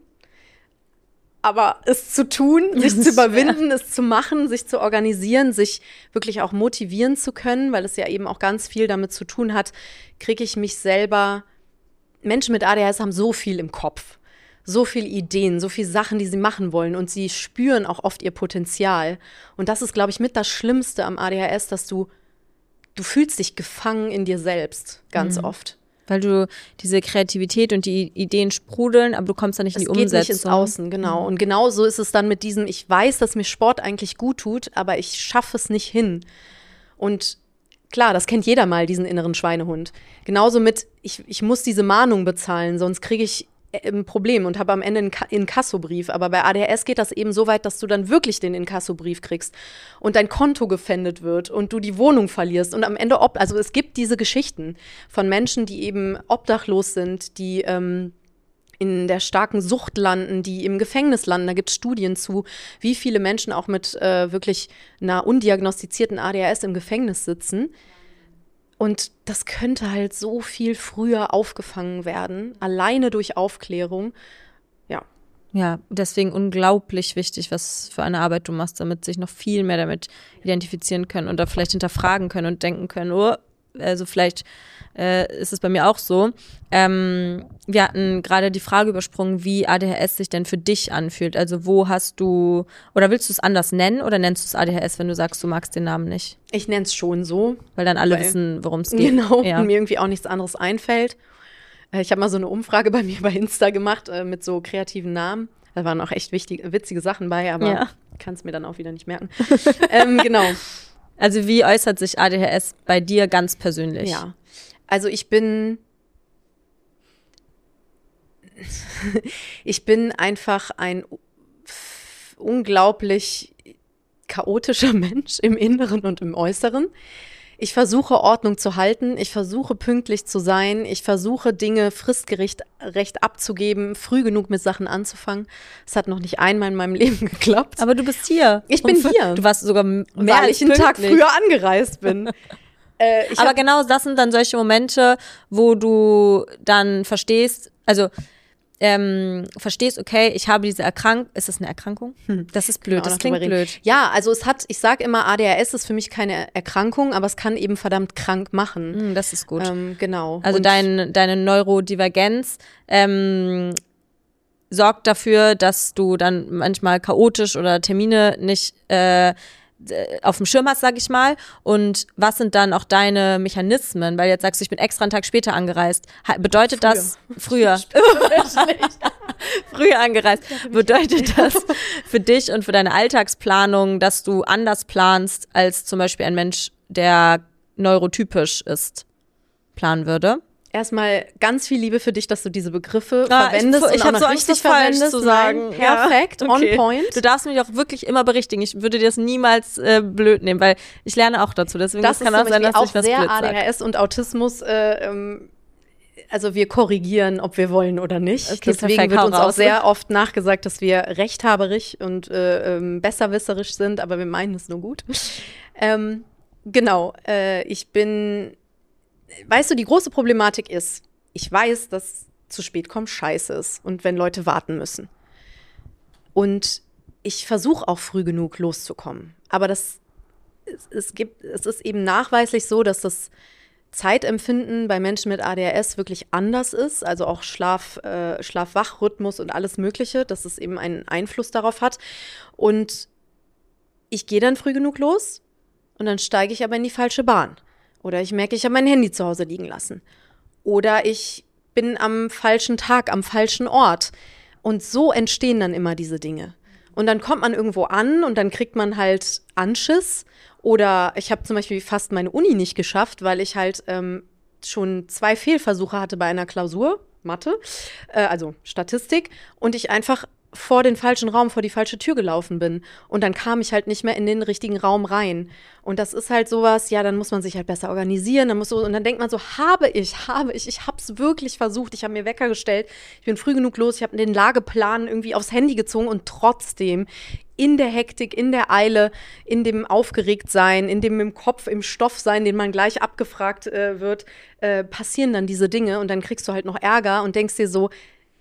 Aber es zu tun, sich zu überwinden, es zu machen, sich zu organisieren, sich wirklich auch motivieren zu können, weil es ja eben auch ganz viel damit zu tun hat, kriege ich mich selber. Menschen mit A D H S haben so viel im Kopf, so viele Ideen, so viele Sachen, die sie machen wollen und sie spüren auch oft ihr Potenzial. Und das ist, glaube ich, mit das Schlimmste am A D H S, dass du, du fühlst dich gefangen in dir selbst, ganz mhm. oft. Weil du diese Kreativität und die Ideen sprudeln, aber du kommst da nicht in die es geht Umsetzung. Nicht ins Außen, genau. Und genau so ist es dann mit diesem, ich weiß, dass mir Sport eigentlich gut tut, aber ich schaffe es nicht hin. Und klar, das kennt jeder mal, diesen inneren Schweinehund. Genauso mit, ich, ich muss diese Mahnung bezahlen, sonst kriege ich ein Problem und habe am Ende einen Inkassobrief. Aber bei A D H S geht das eben so weit, dass du dann wirklich den Inkassobrief kriegst und dein Konto gefändet wird und du die Wohnung verlierst und am Ende, ob, also es gibt diese Geschichten von Menschen, die eben obdachlos sind, die ähm, in der starken Sucht landen, die im Gefängnis landen. Da gibt es Studien zu, wie viele Menschen auch mit äh, wirklich einer undiagnostizierten A D H S im Gefängnis sitzen. Und das könnte halt so viel früher aufgefangen werden, alleine durch Aufklärung. Ja. Ja, deswegen unglaublich wichtig, was für eine Arbeit du machst, damit sich noch viel mehr damit identifizieren können und da vielleicht hinterfragen können und denken können, oh, also vielleicht äh, ist es bei mir auch so. Ähm, wir hatten gerade die Frage übersprungen, wie A D H S sich denn für dich anfühlt. Also wo hast du, oder willst du es anders nennen oder nennst du es A D H S, wenn du sagst, du magst den Namen nicht? Ich nenne es schon so. Weil dann alle weil, wissen, worum es geht. Genau, ja. Und mir irgendwie auch nichts anderes einfällt. Äh, ich habe mal so eine Umfrage bei mir bei Insta gemacht äh, mit so kreativen Namen. Da waren auch echt wichtige, witzige Sachen bei, aber ja. Ich kann es mir dann auch wieder nicht merken. ähm, genau. Also wie äußert sich A D H S bei dir ganz persönlich? Ja, also ich bin, ich bin einfach ein unglaublich chaotischer Mensch im Inneren und im Äußeren. Ich versuche Ordnung zu halten, ich versuche pünktlich zu sein, ich versuche Dinge fristgerecht recht abzugeben, früh genug mit Sachen anzufangen. Es hat noch nicht einmal in meinem Leben geklappt. Aber du bist hier. Ich bin hier. Du warst sogar mehr weil als ich einen Tag früher angereist bin. äh, ich Aber genau das sind dann solche Momente, wo du dann verstehst, also Ähm, verstehst, okay, ich habe diese Erkrankung. Ist das eine Erkrankung? Hm. Das ist blöd, das klingt blöd. Ja, also es hat, ich sag immer, A D H S ist für mich keine Erkrankung, aber es kann eben verdammt krank machen. Hm, das ist gut. Ähm, genau. Also dein, deine Neurodivergenz ähm, sorgt dafür, dass du dann manchmal chaotisch oder Termine nicht äh, auf dem Schirm hast, sag ich mal. Und was sind dann auch deine Mechanismen? Weil jetzt sagst du, ich bin extra einen Tag später angereist. Bedeutet früher. das früher? Früher angereist. Bedeutet das für dich und für deine Alltagsplanung, dass du anders planst, als zum Beispiel ein Mensch, der neurotypisch ist, planen würde? Erstmal ganz viel Liebe für dich, dass du diese Begriffe ah, verwendest ich, ich und auch habe so richtig Angst, falsch zu sagen. Nein, perfekt, ja, okay. On point. Du darfst mich auch wirklich immer berichtigen. Ich würde dir das niemals äh, blöd nehmen, weil ich lerne auch dazu. Deswegen das, das kann auch sein, dass auch ich was sehr blöd A D H S und Autismus. Äh, ähm, also wir korrigieren, ob wir wollen oder nicht. Okay, deswegen perfekt, wird uns auch sehr oft nachgesagt, dass wir rechthaberig und äh, ähm, besserwisserisch sind, aber wir meinen es nur gut. ähm, genau. Äh, ich bin. Weißt du, die große Problematik ist. Ich weiß, dass zu spät kommen scheiße ist und wenn Leute warten müssen. Und ich versuche auch früh genug loszukommen. Aber das, es, es, gibt, es ist eben nachweislich so, dass das Zeitempfinden bei Menschen mit A D H S wirklich anders ist. Also auch Schlaf, äh, Schlaf-Wach-Rhythmus und alles Mögliche, dass es eben einen Einfluss darauf hat. Und ich gehe dann früh genug los und dann steige ich aber in die falsche Bahn. Oder ich merke, ich habe mein Handy zu Hause liegen lassen. Oder ich bin am falschen Tag, am falschen Ort. Und so entstehen dann immer diese Dinge. Und dann kommt man irgendwo an und dann kriegt man halt Anschiss. Oder ich habe zum Beispiel fast meine Uni nicht geschafft, weil ich halt ähm, schon zwei Fehlversuche hatte bei einer Klausur, Mathe, äh, also Statistik. Und ich einfach vor den falschen Raum, vor die falsche Tür gelaufen bin. Und dann kam ich halt nicht mehr in den richtigen Raum rein. Und das ist halt sowas, ja, dann muss man sich halt besser organisieren. Dann muss so, und dann denkt man so, habe ich, habe ich, ich habe es wirklich versucht. Ich habe mir Wecker gestellt, ich bin früh genug los, ich habe den Lageplan irgendwie aufs Handy gezogen und trotzdem in der Hektik, in der Eile, in dem Aufgeregtsein, in dem im Kopf, im Stoff sein, den man gleich abgefragt äh, wird, äh, passieren dann diese Dinge und dann kriegst du halt noch Ärger und denkst dir so,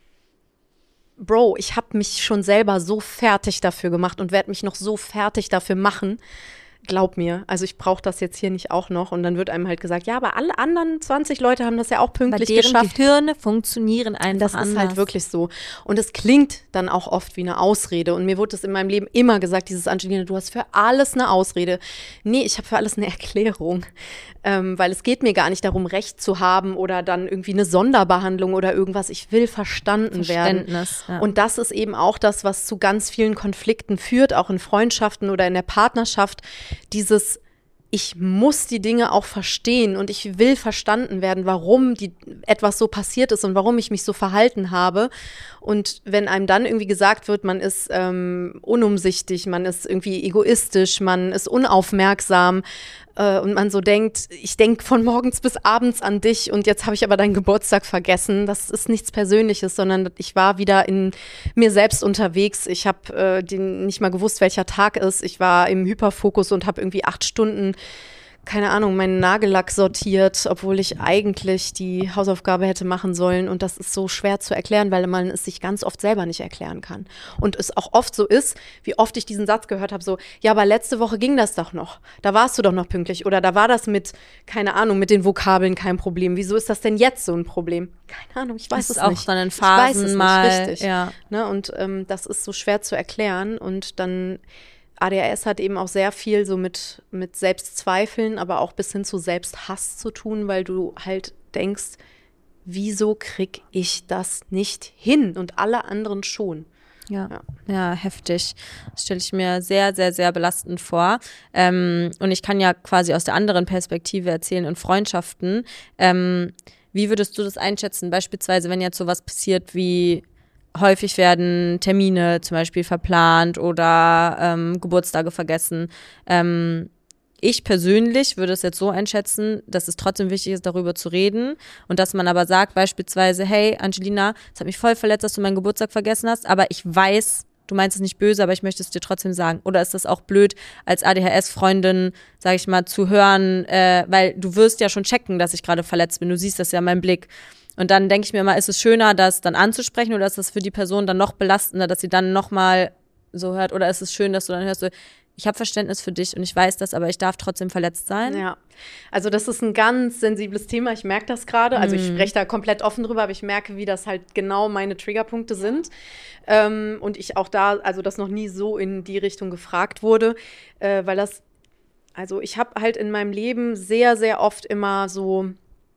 Bro, ich habe mich schon selber so fertig dafür gemacht und werde mich noch so fertig dafür machen. Glaub mir, also ich brauche das jetzt hier nicht auch noch. Und dann wird einem halt gesagt, ja, aber alle anderen zwanzig Leute haben das ja auch pünktlich Weil deren geschafft. Gehirne funktionieren einfach Das anders. ist halt wirklich so. Und es klingt dann auch oft wie eine Ausrede. Und mir wurde das in meinem Leben immer gesagt, dieses Angelina, du hast für alles eine Ausrede. Nee, ich habe für alles eine Erklärung. Ähm, weil es geht mir gar nicht darum, Recht zu haben oder dann irgendwie eine Sonderbehandlung oder irgendwas. Ich will verstanden werden. Ja. Und das ist eben auch das, was zu ganz vielen Konflikten führt, auch in Freundschaften oder in der Partnerschaft. Dieses, ich muss die Dinge auch verstehen und ich will verstanden werden, warum die, etwas so passiert ist und warum ich mich so verhalten habe. Und wenn einem dann irgendwie gesagt wird, man ist ähm, unumsichtig, man ist irgendwie egoistisch, man ist unaufmerksam äh, und man so denkt, ich denke von morgens bis abends an dich und jetzt habe ich aber deinen Geburtstag vergessen. Das ist nichts Persönliches, sondern ich war wieder in mir selbst unterwegs. Ich habe äh, nicht mal gewusst, welcher Tag ist. Ich war im Hyperfokus und habe irgendwie acht Stunden keine Ahnung, meinen Nagellack sortiert, obwohl ich eigentlich die Hausaufgabe hätte machen sollen. Und das ist so schwer zu erklären, weil man es sich ganz oft selber nicht erklären kann. Und es auch oft so ist, wie oft ich diesen Satz gehört habe, so, ja, aber letzte Woche ging das doch noch. Da warst du doch noch pünktlich. Oder da war das mit, keine Ahnung, mit den Vokabeln kein Problem. Wieso ist das denn jetzt so ein Problem? Keine Ahnung, ich weiß das es ist nicht. auch dann in Phasen ich weiß es mal, nicht richtig. Ja. Ne? Und ähm, das ist so schwer zu erklären. Und dann A D H S hat eben auch sehr viel so mit, mit Selbstzweifeln, aber auch bis hin zu Selbsthass zu tun, weil du halt denkst, wieso krieg ich das nicht hin und alle anderen schon? Ja, ja, ja, heftig. Das stelle ich mir sehr, sehr, sehr belastend vor. Ähm, und ich kann ja quasi aus der anderen Perspektive erzählen, in Freundschaften. Ähm, wie würdest du das einschätzen? Beispielsweise, wenn jetzt sowas passiert wie häufig werden Termine zum Beispiel verplant oder ähm, Geburtstage vergessen. Ähm, ich persönlich würde es jetzt so einschätzen, dass es trotzdem wichtig ist, darüber zu reden und dass man aber sagt beispielsweise, hey Angelina, es hat mich voll verletzt, dass du meinen Geburtstag vergessen hast, aber ich weiß, du meinst es nicht böse, aber ich möchte es dir trotzdem sagen. Oder ist das auch blöd, als A D H S-Freundin, sage ich mal, zu hören, äh, weil du wirst ja schon checken, dass ich gerade verletzt bin, du siehst das ja in meinem Blick. Und dann denke ich mir immer, ist es schöner, das dann anzusprechen oder ist das für die Person dann noch belastender, dass sie dann nochmal so hört? Oder ist es schön, dass du dann hörst, so, ich habe Verständnis für dich und ich weiß das, aber ich darf trotzdem verletzt sein? Ja, also das ist ein ganz sensibles Thema. Ich merke das gerade. Also ich spreche da komplett offen drüber, aber ich merke, wie das halt genau meine Triggerpunkte sind. Ähm, und ich auch da, also das noch nie so in die Richtung gefragt wurde, äh, weil das, also ich habe halt in meinem Leben sehr, sehr oft immer so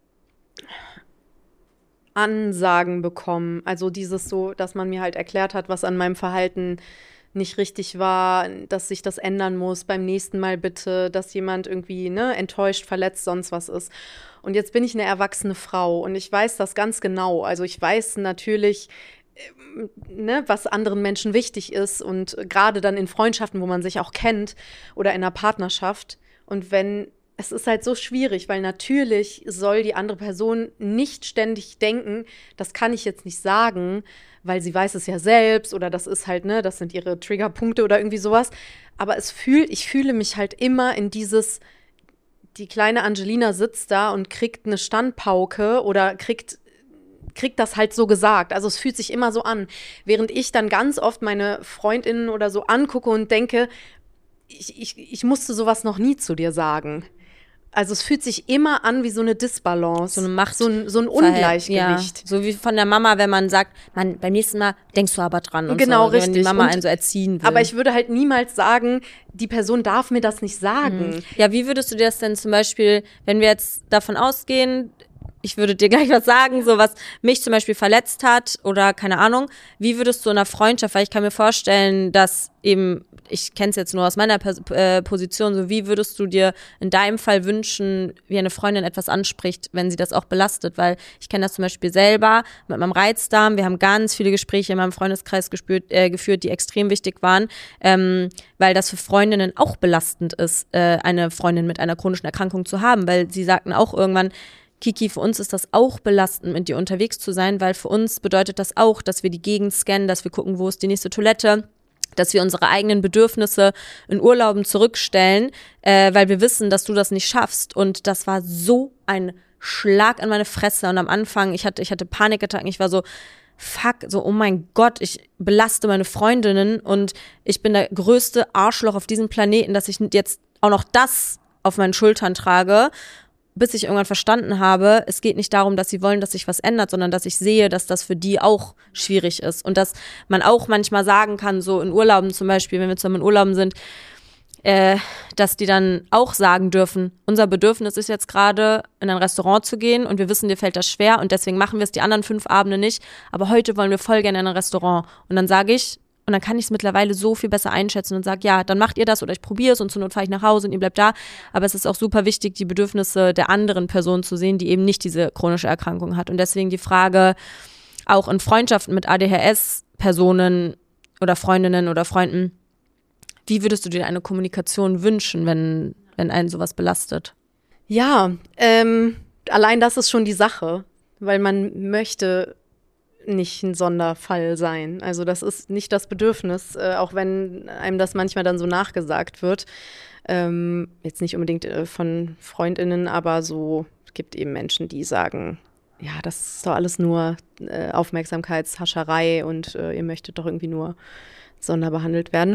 Ansagen bekommen. Also dieses so, dass man mir halt erklärt hat, was an meinem Verhalten nicht richtig war, dass sich das ändern muss, beim nächsten Mal bitte, dass jemand irgendwie ne, enttäuscht, verletzt, sonst was ist. Und jetzt bin ich eine erwachsene Frau und ich weiß das ganz genau. Also ich weiß natürlich, ne, was anderen Menschen wichtig ist und gerade dann in Freundschaften, wo man sich auch kennt oder in einer Partnerschaft. Und wenn es ist halt so schwierig, weil natürlich soll die andere Person nicht ständig denken, das kann ich jetzt nicht sagen, weil sie weiß es ja selbst oder das ist halt, ne, das sind ihre Triggerpunkte oder irgendwie sowas. Aber es fühlt, ich fühle mich halt immer in dieses, die kleine Angelina sitzt da und kriegt eine Standpauke oder kriegt kriegt das halt so gesagt. Also es fühlt sich immer so an. Während ich dann ganz oft meine Freundinnen oder so angucke und denke, ich, ich, ich musste sowas noch nie zu dir sagen. Also es fühlt sich immer an wie so eine Disbalance. So eine Macht. So ein, so ein Ungleichgewicht. Ja, so wie von der Mama, wenn man sagt, man, beim nächsten Mal denkst du aber dran. Und genau, so, richtig. Wenn die Mama und, einen so erziehen will. Aber ich würde halt niemals sagen, die Person darf mir das nicht sagen. Mhm. Ja, wie würdest du dir das denn zum Beispiel, wenn wir jetzt davon ausgehen, ich würde dir gleich was sagen, so was mich zum Beispiel verletzt hat oder keine Ahnung, wie würdest du in einer Freundschaft, weil ich kann mir vorstellen, dass eben, ich kenne es jetzt nur aus meiner Pers- äh, Position, so wie würdest du dir in deinem Fall wünschen, wie eine Freundin etwas anspricht, wenn sie das auch belastet, weil ich kenne das zum Beispiel selber mit meinem Reizdarm, wir haben ganz viele Gespräche in meinem Freundeskreis gespürt, äh, geführt, die extrem wichtig waren, ähm, weil das für Freundinnen auch belastend ist, äh, eine Freundin mit einer chronischen Erkrankung zu haben, weil sie sagten auch irgendwann, Kiki, für uns ist das auch belastend, mit dir unterwegs zu sein, weil für uns bedeutet das auch, dass wir die Gegend scannen, dass wir gucken, wo ist die nächste Toilette, dass wir unsere eigenen Bedürfnisse in Urlauben zurückstellen, äh, weil wir wissen, dass du das nicht schaffst. Und das war so ein Schlag an meine Fresse. Und am Anfang, ich hatte, ich hatte Panikattacken, ich war so, fuck, so, oh mein Gott, ich belaste meine Freundinnen und ich bin der größte Arschloch auf diesem Planeten, dass ich jetzt auch noch das auf meinen Schultern trage. Bis ich irgendwann verstanden habe, es geht nicht darum, dass sie wollen, dass sich was ändert, sondern dass ich sehe, dass das für die auch schwierig ist. Und dass man auch manchmal sagen kann, so in Urlauben zum Beispiel, wenn wir zusammen in Urlauben sind, äh, dass die dann auch sagen dürfen, unser Bedürfnis ist jetzt gerade, in ein Restaurant zu gehen und wir wissen, dir fällt das schwer und deswegen machen wir es die anderen fünf Abende nicht, aber heute wollen wir voll gerne in ein Restaurant. Und dann sage ich, und dann kann ich es mittlerweile so viel besser einschätzen und sage, ja, dann macht ihr das oder ich probiere es und zur Not fahre ich nach Hause und ihr bleibt da. Aber es ist auch super wichtig, die Bedürfnisse der anderen Person zu sehen, die eben nicht diese chronische Erkrankung hat. Und deswegen die Frage, auch in Freundschaften mit A D H S-Personen oder Freundinnen oder Freunden, wie würdest du dir eine Kommunikation wünschen, wenn, wenn einen sowas belastet? Ja, ähm, allein das ist schon die Sache, weil man möchte nicht ein Sonderfall sein. Also das ist nicht das Bedürfnis, äh, auch wenn einem das manchmal dann so nachgesagt wird. Ähm, jetzt nicht unbedingt äh, von FreundInnen, aber so, es gibt eben Menschen, die sagen, ja, das ist doch alles nur äh, Aufmerksamkeitshascherei und äh, ihr möchtet doch irgendwie nur sonderbehandelt werden.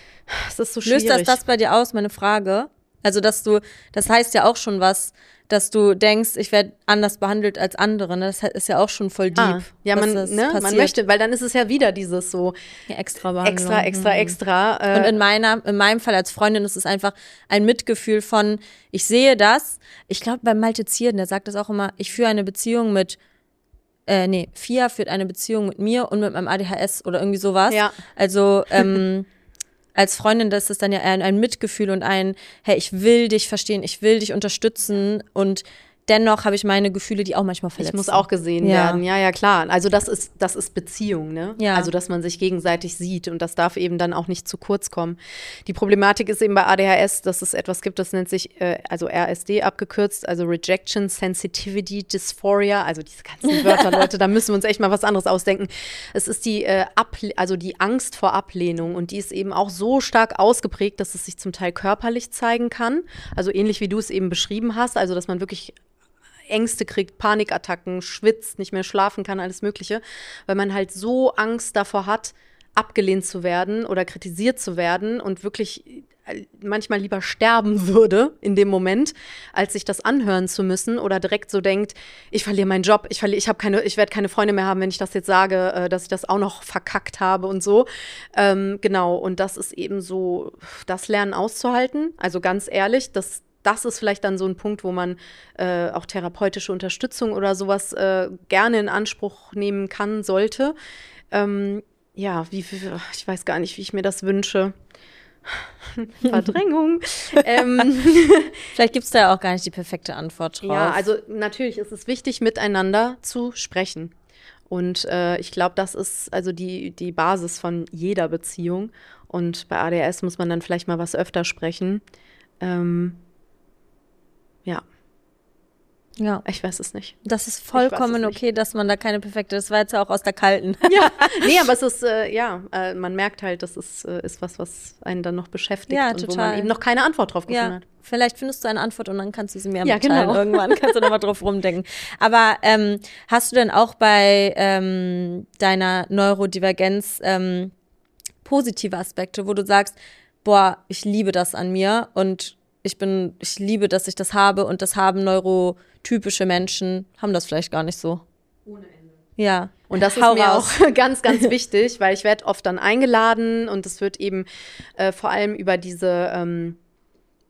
Es ist so schwierig. Löst das das bei dir aus, meine Frage? Also, dass du, das heißt ja auch schon was, dass du denkst, ich werde anders behandelt als andere. Ne? Das ist ja auch schon voll deep. Ah, ja, man, ne, man möchte, weil dann ist es ja wieder dieses so ja, extra Behandlung. Extra, extra, extra. Äh. Und in meiner, in meinem Fall als Freundin ist es einfach ein Mitgefühl von, ich sehe das. Ich glaube, bei Malte Zierden, der sagt das auch immer, ich führe eine Beziehung mit Äh, nee, Fia führt eine Beziehung mit mir und mit meinem A D H S oder irgendwie sowas. Ja. Also ähm, als Freundin, das ist dann ja ein, ein Mitgefühl und ein, hey, ich will dich verstehen, ich will dich unterstützen und dennoch habe ich meine Gefühle, die auch manchmal verletzen. Ich muss auch gesehen ja. werden, ja, ja, klar. Also das ist, das ist Beziehung, ne? Ja. Also, dass man sich gegenseitig sieht und das darf eben dann auch nicht zu kurz kommen. Die Problematik ist eben bei A D H S, dass es etwas gibt, das nennt sich, äh, also R S D abgekürzt, also Rejection Sensitivity Dysphoria, also diese ganzen Wörter, Leute, da müssen wir uns echt mal was anderes ausdenken. Es ist die, äh, Able- also die Angst vor Ablehnung und die ist eben auch so stark ausgeprägt, dass es sich zum Teil körperlich zeigen kann. Also ähnlich wie du es eben beschrieben hast, also dass man wirklich Ängste kriegt, Panikattacken, schwitzt, nicht mehr schlafen kann, alles Mögliche, weil man halt so Angst davor hat, abgelehnt zu werden oder kritisiert zu werden und wirklich manchmal lieber sterben würde in dem Moment, als sich das anhören zu müssen oder direkt so denkt, ich verliere meinen Job, ich verliere, ich habe keine, ich werde keine Freunde mehr haben, wenn ich das jetzt sage, dass ich das auch noch verkackt habe und so. Ähm, genau, und das ist eben so, das Lernen auszuhalten, also ganz ehrlich, das Das ist vielleicht dann so ein Punkt, wo man äh, auch therapeutische Unterstützung oder sowas äh, gerne in Anspruch nehmen kann, sollte. Ähm, ja, wie, wie, ich weiß gar nicht, wie ich mir das wünsche. Verdrängung. ähm. Vielleicht gibt es da ja auch gar nicht die perfekte Antwort drauf. Ja, also natürlich ist es wichtig, miteinander zu sprechen. Und äh, ich glaube, das ist also die, die Basis von jeder Beziehung. Und bei A D H S muss man dann vielleicht mal was öfter sprechen. Ähm, Ja. Ja. Ich weiß es nicht. Das ist vollkommen okay, dass man da keine perfekte, das war jetzt ja auch aus der Kalten. Ja, nee, aber es ist, äh, ja, äh, man merkt halt, das ist, äh, ist was, was einen dann noch beschäftigt ja, und total. wo man eben noch keine Antwort drauf gefunden ja. hat. Vielleicht findest du eine Antwort und dann kannst du sie mir ja, mitteilen. Genau. Irgendwann kannst du nochmal drauf rumdenken. Aber ähm, hast du denn auch bei ähm, deiner Neurodivergenz ähm, positive Aspekte, wo du sagst, boah, ich liebe das an mir und ich bin, ich liebe, dass ich das habe und das haben neurotypische Menschen, haben das vielleicht gar nicht so. Ohne Ende. Ja. Und das ist Hau mir raus. auch ganz, ganz wichtig, weil ich werde oft dann eingeladen und es wird eben äh, vor allem über diese, ähm,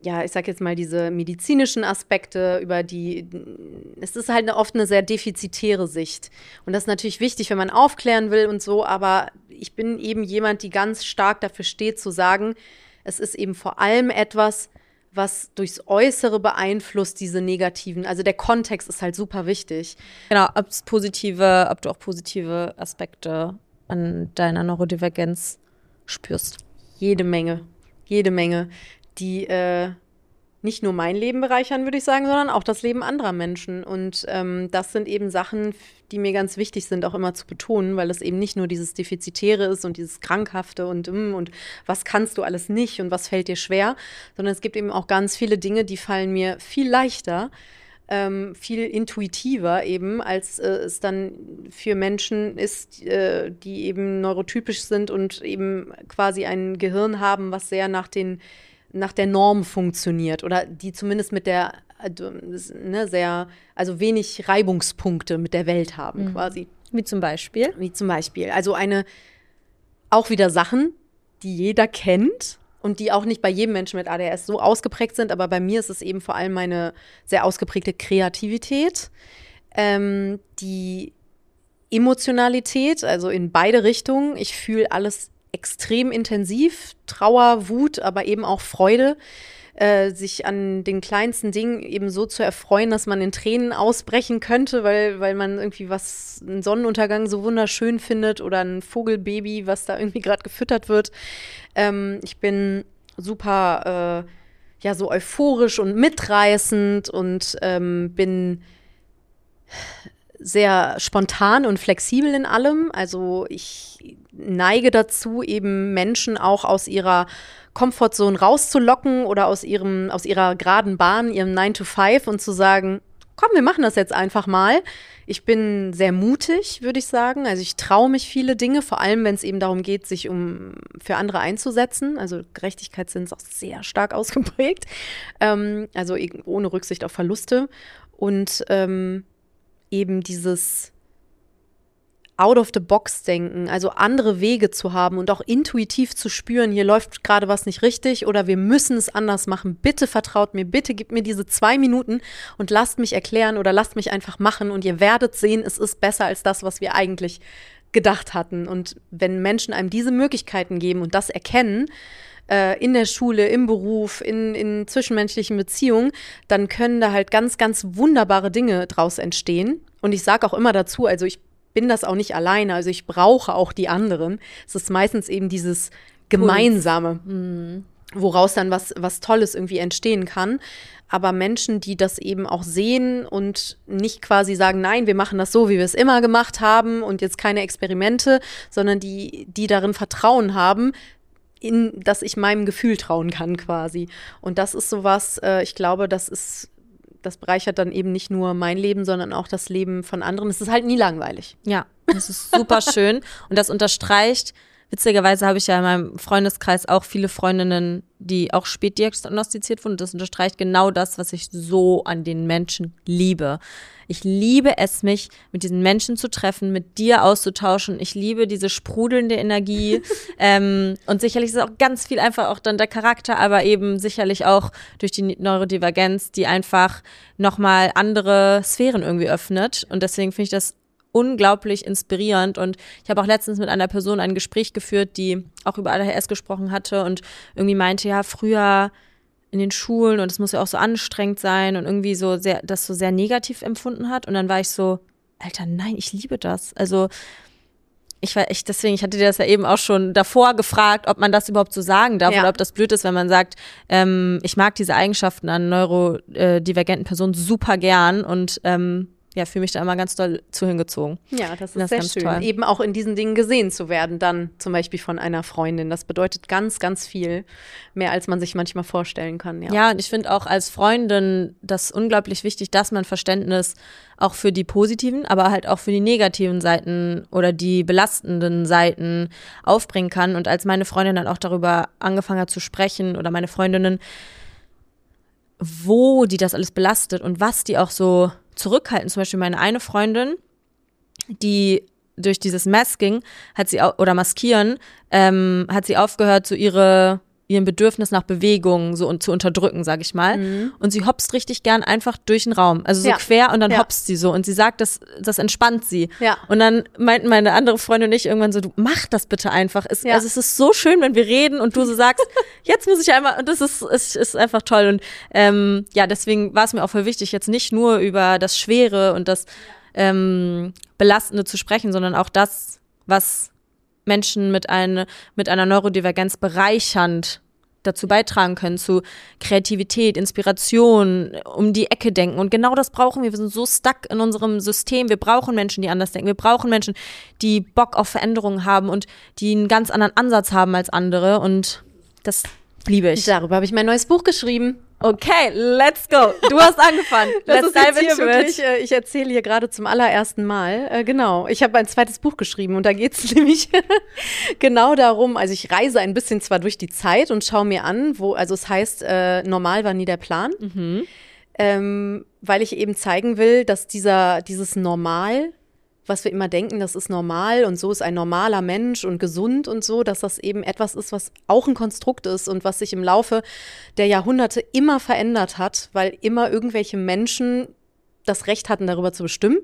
ja, ich sag jetzt mal, diese medizinischen Aspekte, über die, es ist halt oft eine sehr defizitäre Sicht. Und das ist natürlich wichtig, wenn man aufklären will und so, aber ich bin eben jemand, die ganz stark dafür steht, zu sagen, es ist eben vor allem etwas, was durchs Äußere beeinflusst, diese negativen, also der Kontext ist halt super wichtig. Genau, ob es positive, ob du auch positive Aspekte an deiner Neurodivergenz spürst. Jede Menge, jede Menge. die äh, nicht nur mein Leben bereichern, würde ich sagen, sondern auch das Leben anderer Menschen. Und ähm, das sind eben Sachen, die mir ganz wichtig sind, auch immer zu betonen, weil es eben nicht nur dieses Defizitäre ist und dieses Krankhafte und, und was kannst du alles nicht und was fällt dir schwer, sondern es gibt eben auch ganz viele Dinge, die fallen mir viel leichter, ähm, viel intuitiver eben, als äh, es dann für Menschen ist, äh, die eben neurotypisch sind und eben quasi ein Gehirn haben, was sehr nach den nach der Norm funktioniert oder die zumindest mit der, ne, sehr, also wenig Reibungspunkte mit der Welt haben, mhm. quasi. Wie zum Beispiel? Wie zum Beispiel. Also eine, auch wieder Sachen, die jeder kennt und die auch nicht bei jedem Menschen mit A D H S so ausgeprägt sind, aber bei mir ist es eben vor allem meine sehr ausgeprägte Kreativität, ähm, die Emotionalität, also in beide Richtungen. Ich fühle alles extrem intensiv, Trauer, Wut, aber eben auch Freude, äh, sich an den kleinsten Dingen eben so zu erfreuen, dass man in Tränen ausbrechen könnte, weil, weil man irgendwie was, einen Sonnenuntergang so wunderschön findet oder ein Vogelbaby, was da irgendwie gerade gefüttert wird. Ähm, ich bin super, äh, ja, so euphorisch und mitreißend und ähm, bin sehr spontan und flexibel in allem. Also ich neige dazu, eben Menschen auch aus ihrer Comfortzone rauszulocken oder aus ihrem, aus ihrer geraden Bahn, ihrem nine to five und zu sagen, komm, wir machen das jetzt einfach mal. Ich bin sehr mutig, würde ich sagen. Also ich traue mich viele Dinge, vor allem wenn es eben darum geht, sich um für andere einzusetzen. Also Gerechtigkeitssinn ist auch sehr stark ausgeprägt. Ähm, also ohne Rücksicht auf Verluste. Und ähm, eben dieses Out-of-the-Box-Denken, also andere Wege zu haben und auch intuitiv zu spüren, hier läuft gerade was nicht richtig oder wir müssen es anders machen. Bitte vertraut mir, bitte gebt mir diese zwei Minuten und lasst mich erklären oder lasst mich einfach machen und ihr werdet sehen, es ist besser als das, was wir eigentlich gedacht hatten. Und wenn Menschen einem diese Möglichkeiten geben und das erkennen, in der Schule, im Beruf, in, in zwischenmenschlichen Beziehungen, dann können da halt ganz, ganz wunderbare Dinge draus entstehen. Und ich sage auch immer dazu, also ich bin das auch nicht alleine, also ich brauche auch die anderen. Es ist meistens eben dieses Gemeinsame, mhm. woraus dann was, was Tolles irgendwie entstehen kann. Aber Menschen, die das eben auch sehen und nicht quasi sagen, nein, wir machen das so, wie wir es immer gemacht haben und jetzt keine Experimente, sondern die, die darin Vertrauen haben, in, dass ich meinem Gefühl trauen kann quasi. Und das ist sowas, äh, ich glaube, das ist, das bereichert dann eben nicht nur mein Leben, sondern auch das Leben von anderen. Es ist halt nie langweilig. Ja, das ist super schön. Und das unterstreicht, witzigerweise habe ich ja in meinem Freundeskreis auch viele Freundinnen, die auch spät diagnostiziert wurden. Das unterstreicht genau das, was ich so an den Menschen liebe. Ich liebe es, mich mit diesen Menschen zu treffen, mit dir auszutauschen. Ich liebe diese sprudelnde Energie. ähm, und sicherlich ist es auch ganz viel einfach auch dann der Charakter, aber eben sicherlich auch durch die Neurodivergenz, die einfach nochmal andere Sphären irgendwie öffnet. Und deswegen finde ich das unglaublich inspirierend. Und ich habe auch letztens mit einer Person ein Gespräch geführt, die auch über A D H S gesprochen hatte und irgendwie meinte, ja, früher in den Schulen und es muss ja auch so anstrengend sein und irgendwie so sehr, das so sehr negativ empfunden hat. Und dann war ich so, Alter, nein, ich liebe das. Also ich war echt, deswegen, ich hatte dir das ja eben auch schon davor gefragt, ob man das überhaupt so sagen darf, ja, oder ob das blöd ist, wenn man sagt, ähm, ich mag diese Eigenschaften an neurodivergenten Personen super gern und ähm, ja, fühle mich da immer ganz doll zu hingezogen. Ja, das ist das sehr ganz schön. Toll. Eben auch in diesen Dingen gesehen zu werden, dann zum Beispiel von einer Freundin. Das bedeutet ganz, ganz viel, mehr als man sich manchmal vorstellen kann. Ja, ja, und ich finde auch als Freundin das unglaublich wichtig, dass man Verständnis auch für die positiven, aber halt auch für die negativen Seiten oder die belastenden Seiten aufbringen kann. Und als meine Freundin dann auch darüber angefangen hat zu sprechen oder meine Freundinnen, wo die das alles belastet und was die auch so zurückhalten. Zum Beispiel meine eine Freundin, die durch dieses Masking hat sie oder Maskieren ähm, hat sie aufgehört, so ihre ihren Bedürfnis nach Bewegung so und zu unterdrücken, sag ich mal. Mhm. Und sie hopst richtig gern einfach durch den Raum, also so ja. quer und dann ja. hopst sie so und sie sagt, das, das entspannt sie. Ja. Und dann meinten meine andere Freundin und ich irgendwann so, du mach das bitte einfach. Es, ja. Also es ist so schön, wenn wir reden und du so sagst, jetzt muss ich einmal, und das ist, ist, ist einfach toll. Und ähm, ja, deswegen war es mir auch voll wichtig, jetzt nicht nur über das Schwere und das ähm, Belastende zu sprechen, sondern auch das, was Menschen mit, eine, mit einer Neurodivergenz bereichernd dazu beitragen können, zu Kreativität, Inspiration, um die Ecke denken. Und genau das brauchen wir. Wir sind so stuck in unserem System. Wir brauchen Menschen, die anders denken. Wir brauchen Menschen, die Bock auf Veränderungen haben und die einen ganz anderen Ansatz haben als andere. Und das liebe ich. Darüber habe ich mein neues Buch geschrieben. Okay, let's go. Du hast angefangen. Das let's dive into wirklich, it. Ich erzähle hier gerade zum allerersten Mal. Äh, genau, ich habe ein zweites Buch geschrieben und da geht es nämlich genau darum, also ich reise ein bisschen zwar durch die Zeit und schaue mir an, wo, also es heißt, äh, normal war nie der Plan, mhm. ähm, weil ich eben zeigen will, dass dieser dieses Normal, was wir immer denken, das ist normal und so ist ein normaler Mensch und gesund und so, dass das eben etwas ist, was auch ein Konstrukt ist und was sich im Laufe der Jahrhunderte immer verändert hat, weil immer irgendwelche Menschen das Recht hatten, darüber zu bestimmen.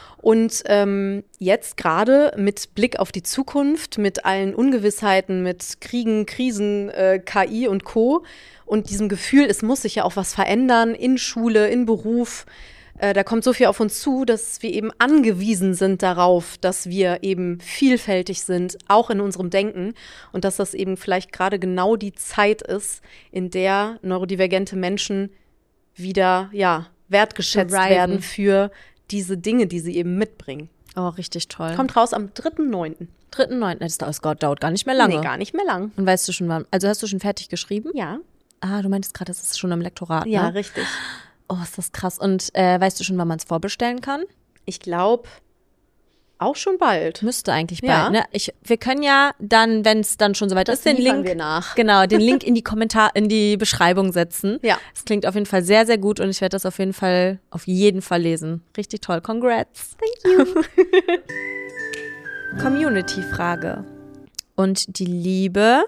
Und ähm, jetzt gerade mit Blick auf die Zukunft, mit allen Ungewissheiten, mit Kriegen, Krisen, äh, K I und Co. und diesem Gefühl, es muss sich ja auch was verändern in Schule, in Beruf. Da kommt so viel auf uns zu, dass wir eben angewiesen sind darauf, dass wir eben vielfältig sind, auch in unserem Denken. Und dass das eben vielleicht gerade genau die Zeit ist, in der neurodivergente Menschen wieder ja, wertgeschätzt Arriven. werden für diese Dinge, die sie eben mitbringen. Oh, richtig toll. Kommt raus am dritten neunten dritten neunten Das dauert, dauert gar nicht mehr lange. Nee, gar nicht mehr lang. Und weißt du schon wann? Also hast du schon fertig geschrieben? Ja. Ah, du meintest gerade, das ist schon im Lektorat, Ja, ne? richtig. Oh, ist das krass. Und äh, weißt du schon, wann man es vorbestellen kann? Ich glaube, auch schon bald. Müsste eigentlich bald, ja. ne? Ich, wir können ja dann, wenn es dann schon soweit das ist, den Link, wir nach. Genau, den Link in die Kommentar, in die Beschreibung setzen. Ja. Das klingt auf jeden Fall sehr, sehr gut und ich werde das auf jeden Fall, auf jeden Fall lesen. Richtig toll. Congrats. Thank you. Community-Frage. Und die liebe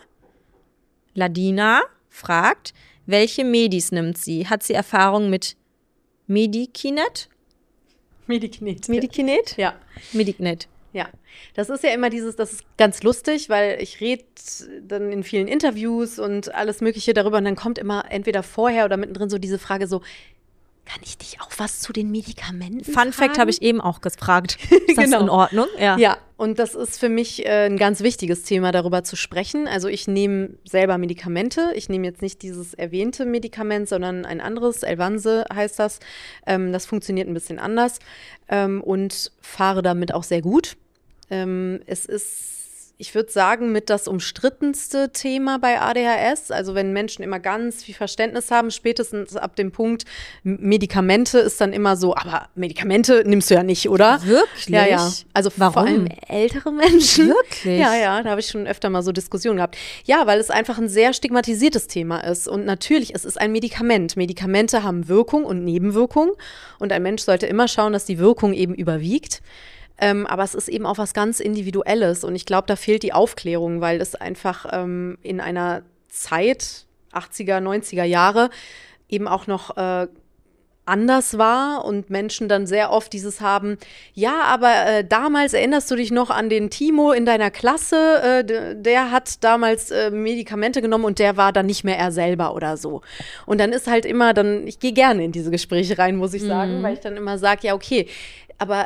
Ladina fragt, welche Medis nimmt sie? Hat sie Erfahrung mit Medikinet? Medikinet. Medikinet? Ja. Medikinet. Ja, das ist ja immer dieses, das ist ganz lustig, weil ich rede dann in vielen Interviews und alles Mögliche darüber und dann kommt immer entweder vorher oder mittendrin so diese Frage so, kann ich dich auch was zu den Medikamenten Fun fragen? Fact habe ich eben auch gefragt. Ist das genau. in Ordnung? Ja. ja, und das ist für mich äh, ein ganz wichtiges Thema, darüber zu sprechen. Also ich nehme selber Medikamente. Ich nehme jetzt nicht dieses erwähnte Medikament, sondern ein anderes, Elvanse heißt das. Ähm, das funktioniert ein bisschen anders ähm, und fahre damit auch sehr gut. Ähm, es ist Ich würde sagen, mit das umstrittenste Thema bei A D H S, also wenn Menschen immer ganz viel Verständnis haben, spätestens ab dem Punkt Medikamente ist dann immer so, aber Medikamente nimmst du ja nicht, oder? Wirklich? Ja, ja. Also Warum? Vor allem ältere Menschen. Wirklich? Ja, ja, da habe ich schon öfter mal so Diskussionen gehabt. Ja, weil es einfach ein sehr stigmatisiertes Thema ist und natürlich, es ist ein Medikament. Medikamente haben Wirkung und Nebenwirkung und ein Mensch sollte immer schauen, dass die Wirkung eben überwiegt. Ähm, aber es ist eben auch was ganz Individuelles und ich glaube, da fehlt die Aufklärung, weil es einfach ähm, in einer Zeit, achtziger, neunziger Jahre, eben auch noch äh, anders war und Menschen dann sehr oft dieses haben, ja, aber äh, damals erinnerst du dich noch an den Timo in deiner Klasse, äh, d- der hat damals äh, Medikamente genommen und der war dann nicht mehr er selber oder so. Und dann ist halt immer, dann, ich gehe gerne in diese Gespräche rein, muss ich sagen, Mhm. weil ich dann immer sage, ja, okay, aber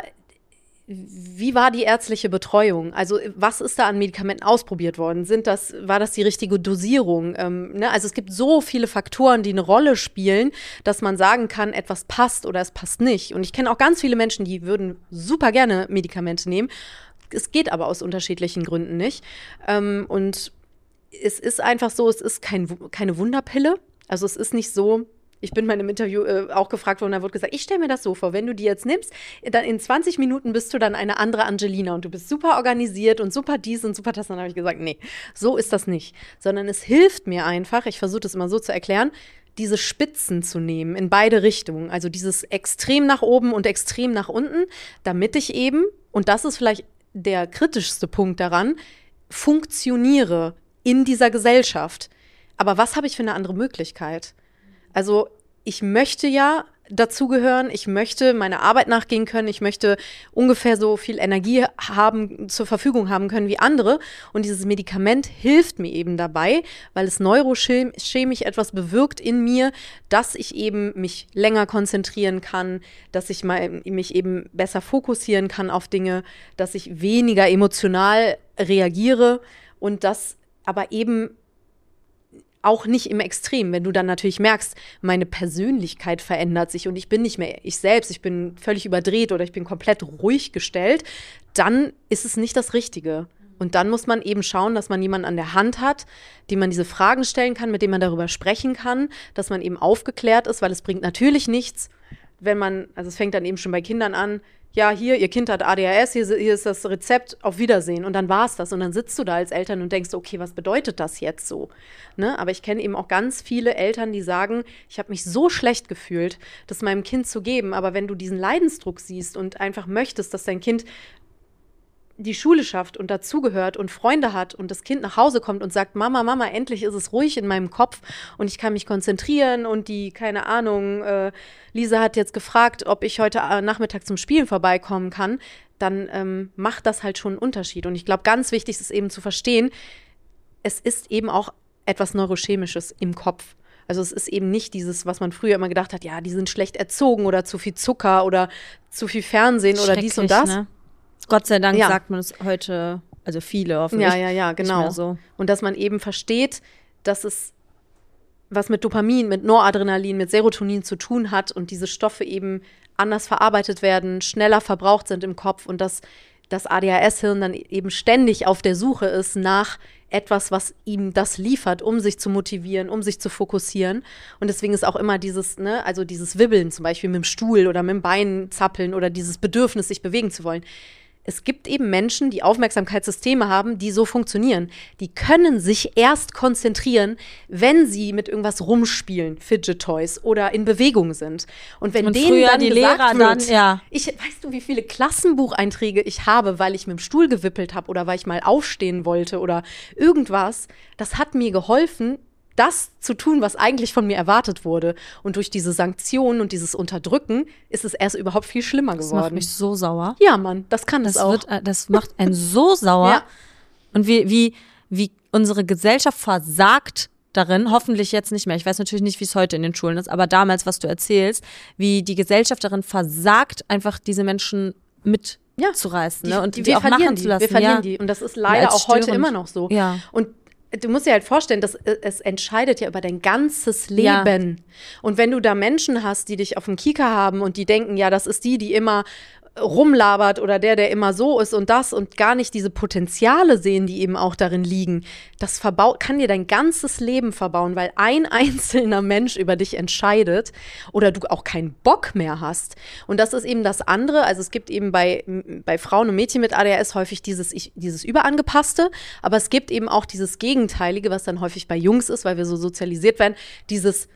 wie war die ärztliche Betreuung? Also was ist da an Medikamenten ausprobiert worden? Sind das, war das die richtige Dosierung? Ähm, ne? Also es gibt so viele Faktoren, die eine Rolle spielen, dass man sagen kann, etwas passt oder es passt nicht. Und ich kenne auch ganz viele Menschen, die würden super gerne Medikamente nehmen. Es geht aber aus unterschiedlichen Gründen nicht. Ähm, und es ist einfach so, es ist kein, keine Wunderpille. Also es ist nicht so. Ich bin mal in einem Interview äh, auch gefragt worden, da wurde gesagt, ich stelle mir das so vor, wenn du die jetzt nimmst, dann in zwanzig Minuten bist du dann eine andere Angelina und du bist super organisiert und super dies und super das. Dann habe ich gesagt, nee, so ist das nicht. Sondern es hilft mir einfach, ich versuche das immer so zu erklären, diese Spitzen zu nehmen in beide Richtungen. Also dieses extrem nach oben und extrem nach unten, damit ich eben, und das ist vielleicht der kritischste Punkt daran, funktioniere in dieser Gesellschaft. aber was habe ich für eine andere Möglichkeit? Also ich möchte ja dazugehören, ich möchte meiner Arbeit nachgehen können, ich möchte ungefähr so viel Energie haben, zur Verfügung haben können wie andere. Und dieses Medikament hilft mir eben dabei, weil es neurochemisch etwas bewirkt in mir, dass ich eben mich länger konzentrieren kann, dass ich mal, mich eben besser fokussieren kann auf Dinge, dass ich weniger emotional reagiere und das aber eben auch nicht im Extrem, wenn du dann natürlich merkst, meine Persönlichkeit verändert sich und ich bin nicht mehr ich selbst, ich bin völlig überdreht oder ich bin komplett ruhig gestellt, dann ist es nicht das Richtige. Und dann muss man eben schauen, dass man jemanden an der Hand hat, dem man diese Fragen stellen kann, mit dem man darüber sprechen kann, dass man eben aufgeklärt ist, weil es bringt natürlich nichts, wenn man, also es fängt dann eben schon bei Kindern an, ja, hier, ihr Kind hat A D H S, hier, hier ist das Rezept, auf Wiedersehen. Und dann war es das. Und dann sitzt du da als Eltern und denkst, okay, was bedeutet das jetzt so? Ne? Aber ich kenne eben auch ganz viele Eltern, die sagen, ich habe mich so schlecht gefühlt, das meinem Kind zu geben. Aber wenn du diesen Leidensdruck siehst und einfach möchtest, dass dein Kind die Schule schafft und dazugehört und Freunde hat und das Kind nach Hause kommt und sagt, Mama, Mama, endlich ist es ruhig in meinem Kopf und ich kann mich konzentrieren und die, keine Ahnung, äh, Lisa hat jetzt gefragt, ob ich heute äh, Nachmittag zum Spielen vorbeikommen kann, dann ähm, macht das halt schon einen Unterschied. Und ich glaube, ganz wichtig ist eben zu verstehen, es ist eben auch etwas Neurochemisches im Kopf. Also es ist eben nicht dieses, was man früher immer gedacht hat, ja, die sind schlecht erzogen oder zu viel Zucker oder zu viel Fernsehen oder dies und das. Ne? Gott sei Dank ja. sagt man es heute, also viele hoffentlich. Ja, ja, ja, genau. Nicht mehr so. Und dass man eben versteht, dass es was mit Dopamin, mit Noradrenalin, mit Serotonin zu tun hat und diese Stoffe eben anders verarbeitet werden, schneller verbraucht sind im Kopf und dass das A D H S-Hirn dann eben ständig auf der Suche ist nach etwas, was ihm das liefert, um sich zu motivieren, um sich zu fokussieren. Und deswegen ist auch immer dieses, ne, also dieses Wibbeln zum Beispiel mit dem Stuhl oder mit dem Bein zappeln oder dieses Bedürfnis, sich bewegen zu wollen. Es gibt eben Menschen, die Aufmerksamkeitssysteme haben, die so funktionieren. Die können sich erst konzentrieren, wenn sie mit irgendwas rumspielen, Fidget Toys oder in Bewegung sind. Und wenn und denen dann die gesagt Lehrer wird, dann, ja. ich, weißt du, wie viele Klassenbucheinträge ich habe, weil ich mit dem Stuhl gewippelt habe oder weil ich mal aufstehen wollte oder irgendwas, das hat mir geholfen, das zu tun, was eigentlich von mir erwartet wurde. Und durch diese Sanktionen und dieses Unterdrücken ist es erst überhaupt viel schlimmer geworden. Das macht mich so sauer. Ja, Mann, das kann das es auch. Wird, das macht einen so sauer. Ja. Und wie, wie, wie unsere Gesellschaft versagt darin, hoffentlich jetzt nicht mehr, ich weiß natürlich nicht, wie es heute in den Schulen ist, aber damals, was du erzählst, wie die Gesellschaft darin versagt, einfach diese Menschen mitzureißen, ja. ne? Und die, die wir auch machen die. zu lassen. Wir verlieren ja. die. Und das ist leider auch heute immer noch so. Ja. Und du musst dir halt vorstellen, dass es entscheidet ja über dein ganzes Leben. Ja. Und wenn du da Menschen hast, die dich auf dem Kieker haben und die denken, ja, das ist die, die immer rumlabert oder der, der immer so ist und das und gar nicht diese Potenziale sehen, die eben auch darin liegen, das verbaut, kann dir dein ganzes Leben verbauen, weil ein einzelner Mensch über dich entscheidet oder du auch keinen Bock mehr hast. Und das ist eben das andere, also es gibt eben bei, bei Frauen und Mädchen mit A D H S häufig dieses, dieses Überangepasste, aber es gibt eben auch dieses Gegenteilige, was dann häufig bei Jungs ist, weil wir so sozialisiert werden, dieses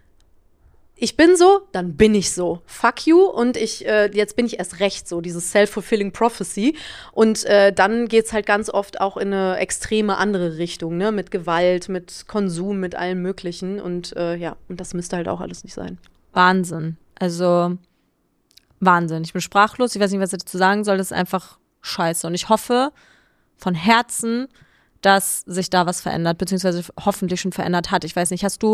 ich bin so, dann bin ich so. Fuck you und ich äh, jetzt bin ich erst recht so, dieses self-fulfilling prophecy. Und äh, dann geht's halt ganz oft auch in eine extreme andere Richtung, ne? Mit Gewalt, mit Konsum, mit allem Möglichen. Und äh, ja, und das müsste halt auch alles nicht sein. Wahnsinn. Also Wahnsinn. Ich bin sprachlos. Ich weiß nicht, was ich dazu sagen soll. Das ist einfach scheiße. Und ich hoffe von Herzen, dass sich da was verändert, beziehungsweise hoffentlich schon verändert hat. Ich weiß nicht, hast du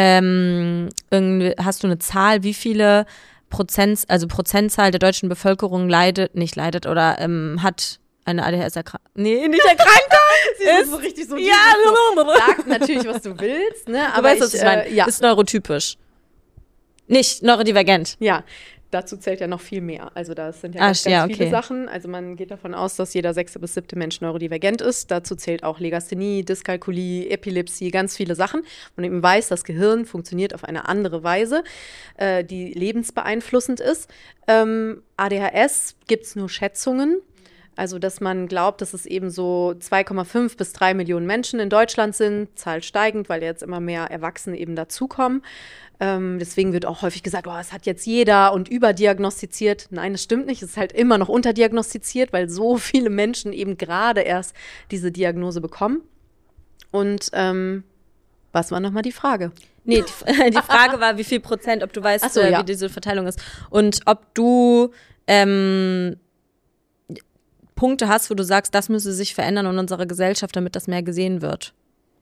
ähm, irgendwie, hast du eine Zahl, wie viele Prozent, also Prozentzahl der deutschen Bevölkerung leidet, nicht leidet oder ähm, hat eine A D H S-Erkrankung? Nee, nicht erkrankt. Sie ist so richtig so. Ja, so. Sag natürlich, was du willst, ne? Aber weißt, ich, was ich meine. Äh, ja. Ist neurotypisch. Nicht neurodivergent. Ja. Dazu zählt ja noch viel mehr. Also da sind ja Ach, ganz, ganz ja, viele okay. Sachen. Also man geht davon aus, dass jeder sechste bis siebte Mensch neurodivergent ist. Dazu zählt auch Legasthenie, Dyskalkulie, Epilepsie, ganz viele Sachen. Man eben weiß, das Gehirn funktioniert auf eine andere Weise, äh, die lebensbeeinflussend ist. Ähm, A D H S gibt es nur Schätzungen. Also, dass man glaubt, dass es eben so zwei Komma fünf bis drei Millionen Menschen in Deutschland sind, Zahl steigend, weil jetzt immer mehr Erwachsene eben dazukommen. Ähm, deswegen wird auch häufig gesagt, oh, es hat jetzt jeder und überdiagnostiziert. Nein, das stimmt nicht. Es ist halt immer noch unterdiagnostiziert, weil so viele Menschen eben gerade erst diese Diagnose bekommen. Und ähm, Was war nochmal die Frage? Nee, die, die Frage war, wie viel Prozent, ob du weißt, so, äh, ja. wie diese Verteilung ist. Und ob du ähm, Punkte hast, wo du sagst, das müsse sich verändern in unserer Gesellschaft, damit das mehr gesehen wird.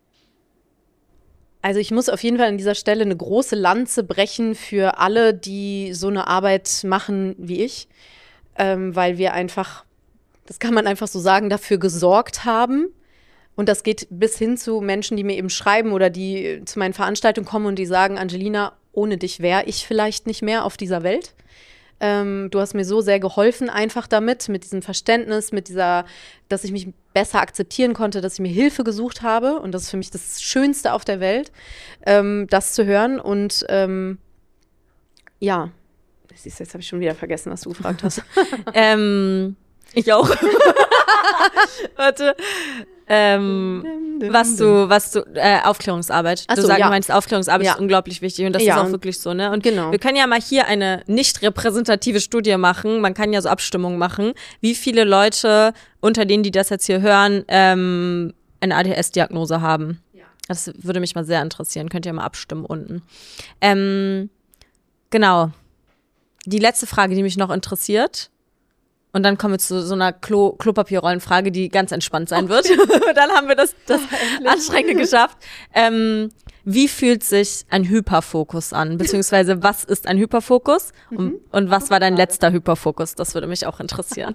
Also ich muss auf jeden Fall an dieser Stelle eine große Lanze brechen für alle, die so eine Arbeit machen wie ich, ähm, weil wir einfach, das kann man einfach so sagen, dafür gesorgt haben. Und das geht bis hin zu Menschen, die mir eben schreiben oder die zu meinen Veranstaltungen kommen und die sagen, Angelina, ohne dich wäre ich vielleicht nicht mehr auf dieser Welt. Ähm, du hast mir so sehr geholfen einfach damit, mit diesem Verständnis, mit dieser, dass ich mich besser akzeptieren konnte, dass ich mir Hilfe gesucht habe. Und das ist für mich das Schönste auf der Welt, ähm, das zu hören. Und ähm, ja, siehst du, jetzt habe ich schon wieder vergessen, was du gefragt hast. ähm, ich auch. Warte. Ähm, was du, was du, äh, Aufklärungsarbeit. Ach Du so, sagst, ja. du meinst, Aufklärungsarbeit Ja. ist unglaublich wichtig und das Ja. ist auch wirklich so, ne? Und Genau. wir können ja mal hier eine nicht repräsentative Studie machen. Man kann ja so Abstimmungen machen. Wie viele Leute unter denen, die das jetzt hier hören, ähm, eine A D H S-Diagnose haben? Ja. Das würde mich mal sehr interessieren. Könnt ihr mal abstimmen unten. Ähm, genau. Die letzte Frage, die mich noch interessiert. Und dann kommen wir zu so einer Klo- Klopapierrollenfrage, die ganz entspannt sein wird. Dann haben wir das, das Anstrengende geschafft. Ähm, wie fühlt sich ein Hyperfokus an? Beziehungsweise was ist ein Hyperfokus? Und, Mhm. und was war dein letzter Hyperfokus? Das würde mich auch interessieren.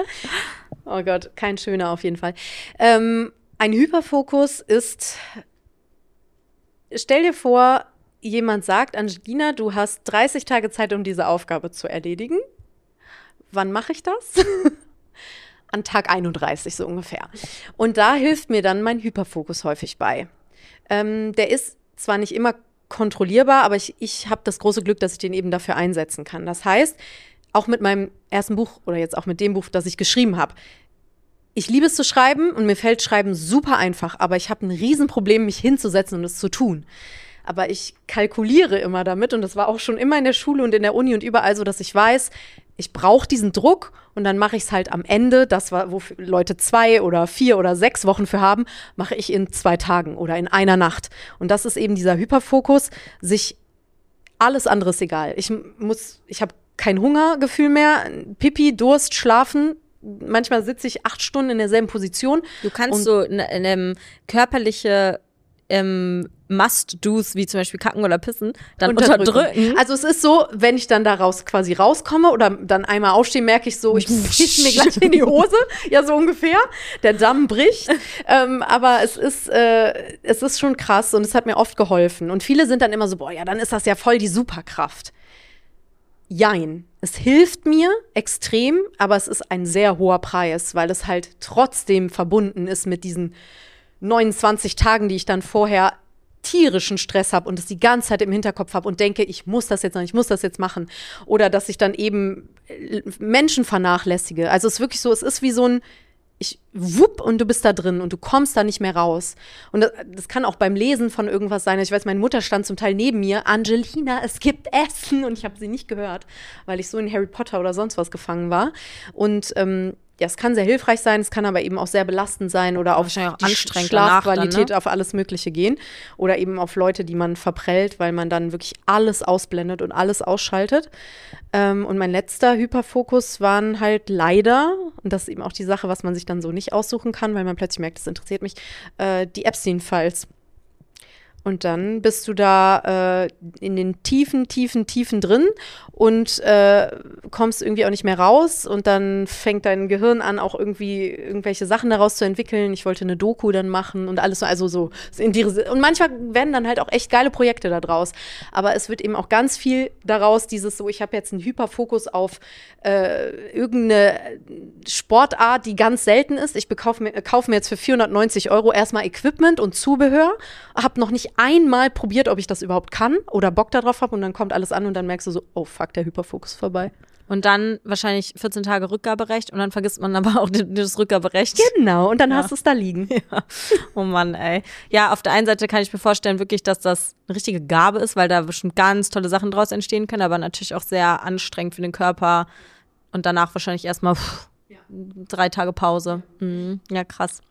Oh Gott, kein schöner auf jeden Fall. Ähm, ein Hyperfokus ist, stell dir vor, jemand sagt, Angelina, du hast dreißig Tage Zeit, um diese Aufgabe zu erledigen. Wann mache ich das? An Tag einunddreißig so ungefähr. Und da hilft mir dann mein Hyperfokus häufig bei. Ähm, der ist zwar nicht immer kontrollierbar, aber ich, ich habe das große Glück, dass ich den eben dafür einsetzen kann. Das heißt, auch mit meinem ersten Buch oder jetzt auch mit dem Buch, das ich geschrieben habe, ich liebe es zu schreiben und mir fällt Schreiben super einfach, aber ich habe ein Riesenproblem, mich hinzusetzen und es zu tun. Aber ich kalkuliere immer damit und das war auch schon immer in der Schule und in der Uni und überall so, dass ich weiß, ich brauche diesen Druck und dann mache ich es halt am Ende, das war, wo Leute zwei oder vier oder sechs Wochen für haben, mache ich in zwei Tagen oder in einer Nacht. Und das ist eben dieser Hyperfokus, sich alles andere ist egal. Ich muss, ich habe kein Hungergefühl mehr, Pipi, Durst, Schlafen. Manchmal sitze ich acht Stunden in derselben Position. Du kannst und so eine, eine körperliche ähm, Must-Dos, wie zum Beispiel kacken oder pissen, dann unterdrücken. unterdrücken. Also es ist so, wenn ich dann daraus quasi rauskomme oder dann einmal aufstehe, merke ich so, ich piss mir gleich in die Hose, ja so ungefähr, der Damm bricht. ähm, aber es ist, äh, es ist schon krass und es hat mir oft geholfen. Und viele sind dann immer so, boah, ja, dann ist das ja voll die Superkraft. Jein. Es hilft mir extrem, aber es ist ein sehr hoher Preis, weil es halt trotzdem verbunden ist mit diesen neunundzwanzig Tagen, die ich dann vorher tierischen Stress habe und es die ganze Zeit im Hinterkopf habe und denke, ich muss das jetzt noch, ich muss das jetzt machen. Oder dass ich dann eben Menschen vernachlässige. Also es ist wirklich so, es ist wie so ein ich wupp und du bist da drin und du kommst da nicht mehr raus. Und das, das kann auch beim Lesen von irgendwas sein. Ich weiß, meine Mutter stand zum Teil neben mir, Angelina, es gibt Essen. Und ich habe sie nicht gehört, weil ich so in Harry Potter oder sonst was gefangen war. Und ähm, ja, es kann sehr hilfreich sein, es kann aber eben auch sehr belastend sein oder auf wahrscheinlich auch die anstrengend Schlafqualität, danach dann, ne? auf alles Mögliche gehen. Oder eben auf Leute, die man verprellt, weil man dann wirklich alles ausblendet und alles ausschaltet. Ähm, und mein letzter Hyperfokus waren halt leider, und das ist eben auch die Sache, was man sich dann so nicht aussuchen kann, weil man plötzlich merkt, das interessiert mich, äh, die Epstein-Files. Und dann bist du da äh, in den tiefen, tiefen, tiefen drin und äh, kommst irgendwie auch nicht mehr raus. Und dann fängt dein Gehirn an, auch irgendwie irgendwelche Sachen daraus zu entwickeln. Ich wollte eine Doku dann machen und alles so, also so. In die, und manchmal werden dann halt auch echt geile Projekte da draus. Aber es wird eben auch ganz viel daraus, dieses so, ich habe jetzt einen Hyperfokus auf äh, irgendeine Sportart, die ganz selten ist. Ich bekaufe mir, kaufe mir jetzt für vierhundertneunzig Euro erstmal Equipment und Zubehör, habe noch nicht einmal probiert, ob ich das überhaupt kann oder Bock darauf habe und dann kommt alles an und dann merkst du so, oh fuck, der Hyperfokus vorbei. Und dann wahrscheinlich vierzehn Tage Rückgaberecht und dann vergisst man aber auch das Rückgaberecht. Genau, und dann Ja. hast du es da liegen. Ja. Oh Mann, ey. Ja, auf der einen Seite kann ich mir vorstellen, wirklich, dass das eine richtige Gabe ist, weil da bestimmt ganz tolle Sachen draus entstehen können, aber natürlich auch sehr anstrengend für den Körper und danach wahrscheinlich erstmal pff, Ja. drei Tage Pause. Mhm. Ja, krass.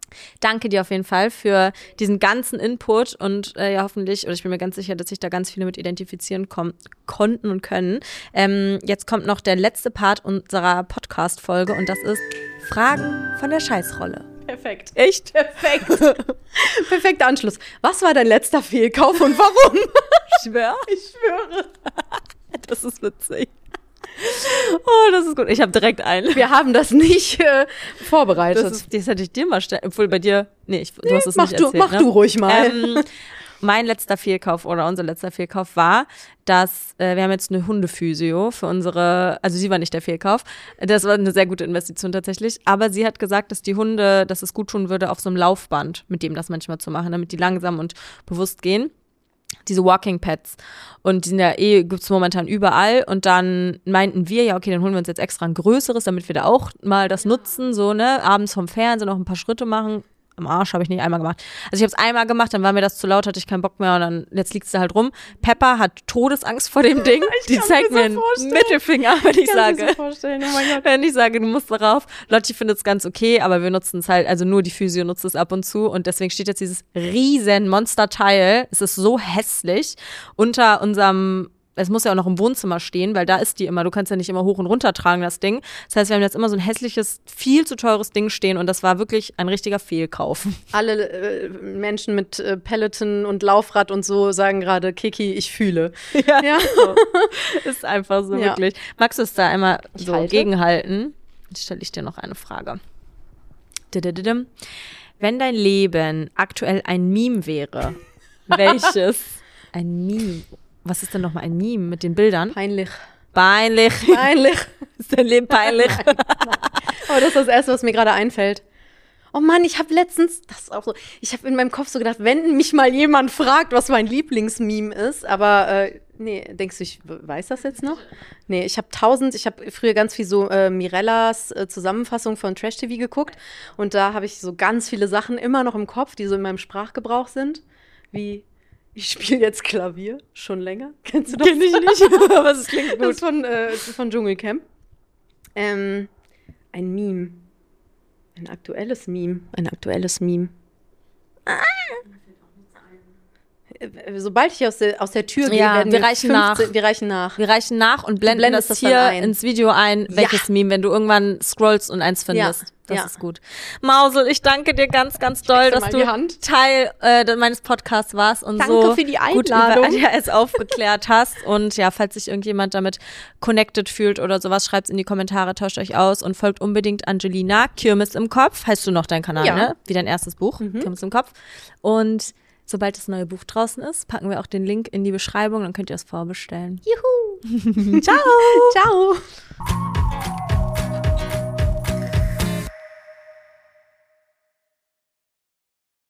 Danke dir auf jeden Fall für diesen ganzen Input und äh, ja hoffentlich, oder ich bin mir ganz sicher, dass sich da ganz viele mit identifizieren kom- konnten und können. Ähm, jetzt kommt noch der letzte Part unserer Podcast-Folge und das ist Fragen von der Scheißrolle. Perfekt. Echt? Perfekt. Perfekter Anschluss. Was war dein letzter Fehlkauf und warum? Ich schwöre. Ich schwöre. Das ist witzig. Oh, das ist gut. Ich habe direkt einen. Wir haben das nicht äh, vorbereitet. Das, ist, das hätte ich dir mal stellen. Obwohl bei dir, nee, ich, du nee, hast es mach nicht du, erzählt. Mach ne? du ruhig mal. Ähm, mein letzter Fehlkauf oder unser letzter Fehlkauf war, dass äh, wir haben jetzt eine Hundephysio für unsere, also sie war nicht der Fehlkauf. Das war eine sehr gute Investition tatsächlich. Aber sie hat gesagt, dass die Hunde, dass es gut tun würde, auf so einem Laufband, mit dem das manchmal zu machen, damit die langsam und bewusst gehen. Diese Walking Pads. Und die sind ja eh, gibt es momentan überall. Und dann meinten wir, ja, okay, dann holen wir uns jetzt extra ein größeres, damit wir da auch mal das nutzen, so, ne, abends vom Fernsehen noch ein paar Schritte machen. Am Arsch habe ich nicht einmal gemacht. Also ich habe es einmal gemacht, dann war mir das zu laut, hatte ich keinen Bock mehr und dann, jetzt liegt es da halt rum. Pepper hat Todesangst vor dem Ding. Ich Die zeigt mir, so mir einen Mittelfinger, wenn ich, ich sage. Mir so vorstellen. Oh mein Gott. Wenn ich sage, du musst darauf. Lotti findet es ganz okay, aber wir nutzen es halt, also nur die Physio nutzt es ab und zu und deswegen steht jetzt dieses riesen Monsterteil. Es ist so hässlich unter unserem. Es muss ja auch noch im Wohnzimmer stehen, weil da ist die immer. Du kannst ja nicht immer hoch und runter tragen, das Ding. Das heißt, wir haben jetzt immer so ein hässliches, viel zu teures Ding stehen und das war wirklich ein richtiger Fehlkauf. Alle äh, Menschen mit äh, Peloton und Laufrad und so sagen gerade, Kiki, ich fühle. Ja, ja. So. Ist einfach so, ja. Wirklich. Magst du es da einmal ich so halte. gegenhalten? Jetzt stelle ich dir noch eine Frage. Wenn dein Leben aktuell ein Meme wäre, welches? Ein Meme. Was ist denn nochmal ein Meme mit den Bildern? Peinlich. Peinlich. Peinlich. Ist dein Leben peinlich? Nein, nein. Aber das ist das Erste, was mir gerade einfällt. Oh Mann, ich habe letztens, das ist auch so, ich habe in meinem Kopf so gedacht, wenn mich mal jemand fragt, was mein Lieblingsmeme ist, aber äh, nee, denkst du, ich weiß das jetzt noch? Nee, ich habe tausend, ich habe früher ganz viel so äh, Mirellas äh, Zusammenfassung von Trash T V geguckt und da habe ich so ganz viele Sachen immer noch im Kopf, die so in meinem Sprachgebrauch sind, wie ich spiele jetzt Klavier, schon länger. Kennst du das? Kenn ich nicht, aber es klingt gut. Das ist von, äh, von Dschungelcamp. Ähm, ein Meme. Ein aktuelles Meme. Ein aktuelles Meme. Ah. Sobald ich aus der, aus der Tür gehe, ja, werden wir wir reichen fünfzehn, nach. Wir reichen nach. Wir reichen nach und blenden das, das hier ein. ins Video ein, welches ja. Meme, wenn du irgendwann scrollst und eins findest. Ja. Das ja. ist gut. Mausel, ich danke dir ganz, ganz doll, dass du Teil äh, meines Podcasts warst und danke so für die gut über A D H S aufgeklärt hast. Und ja, falls sich irgendjemand damit connected fühlt oder sowas, schreibt's in die Kommentare, tauscht euch aus und folgt unbedingt Angelina. Kirmes im Kopf, heißt du noch deinen Kanal, ja. ne? Wie dein erstes Buch, mhm. Kirmes im Kopf. Und sobald das neue Buch draußen ist, packen wir auch den Link in die Beschreibung, dann könnt ihr es vorbestellen. Juhu! Ciao! Ciao!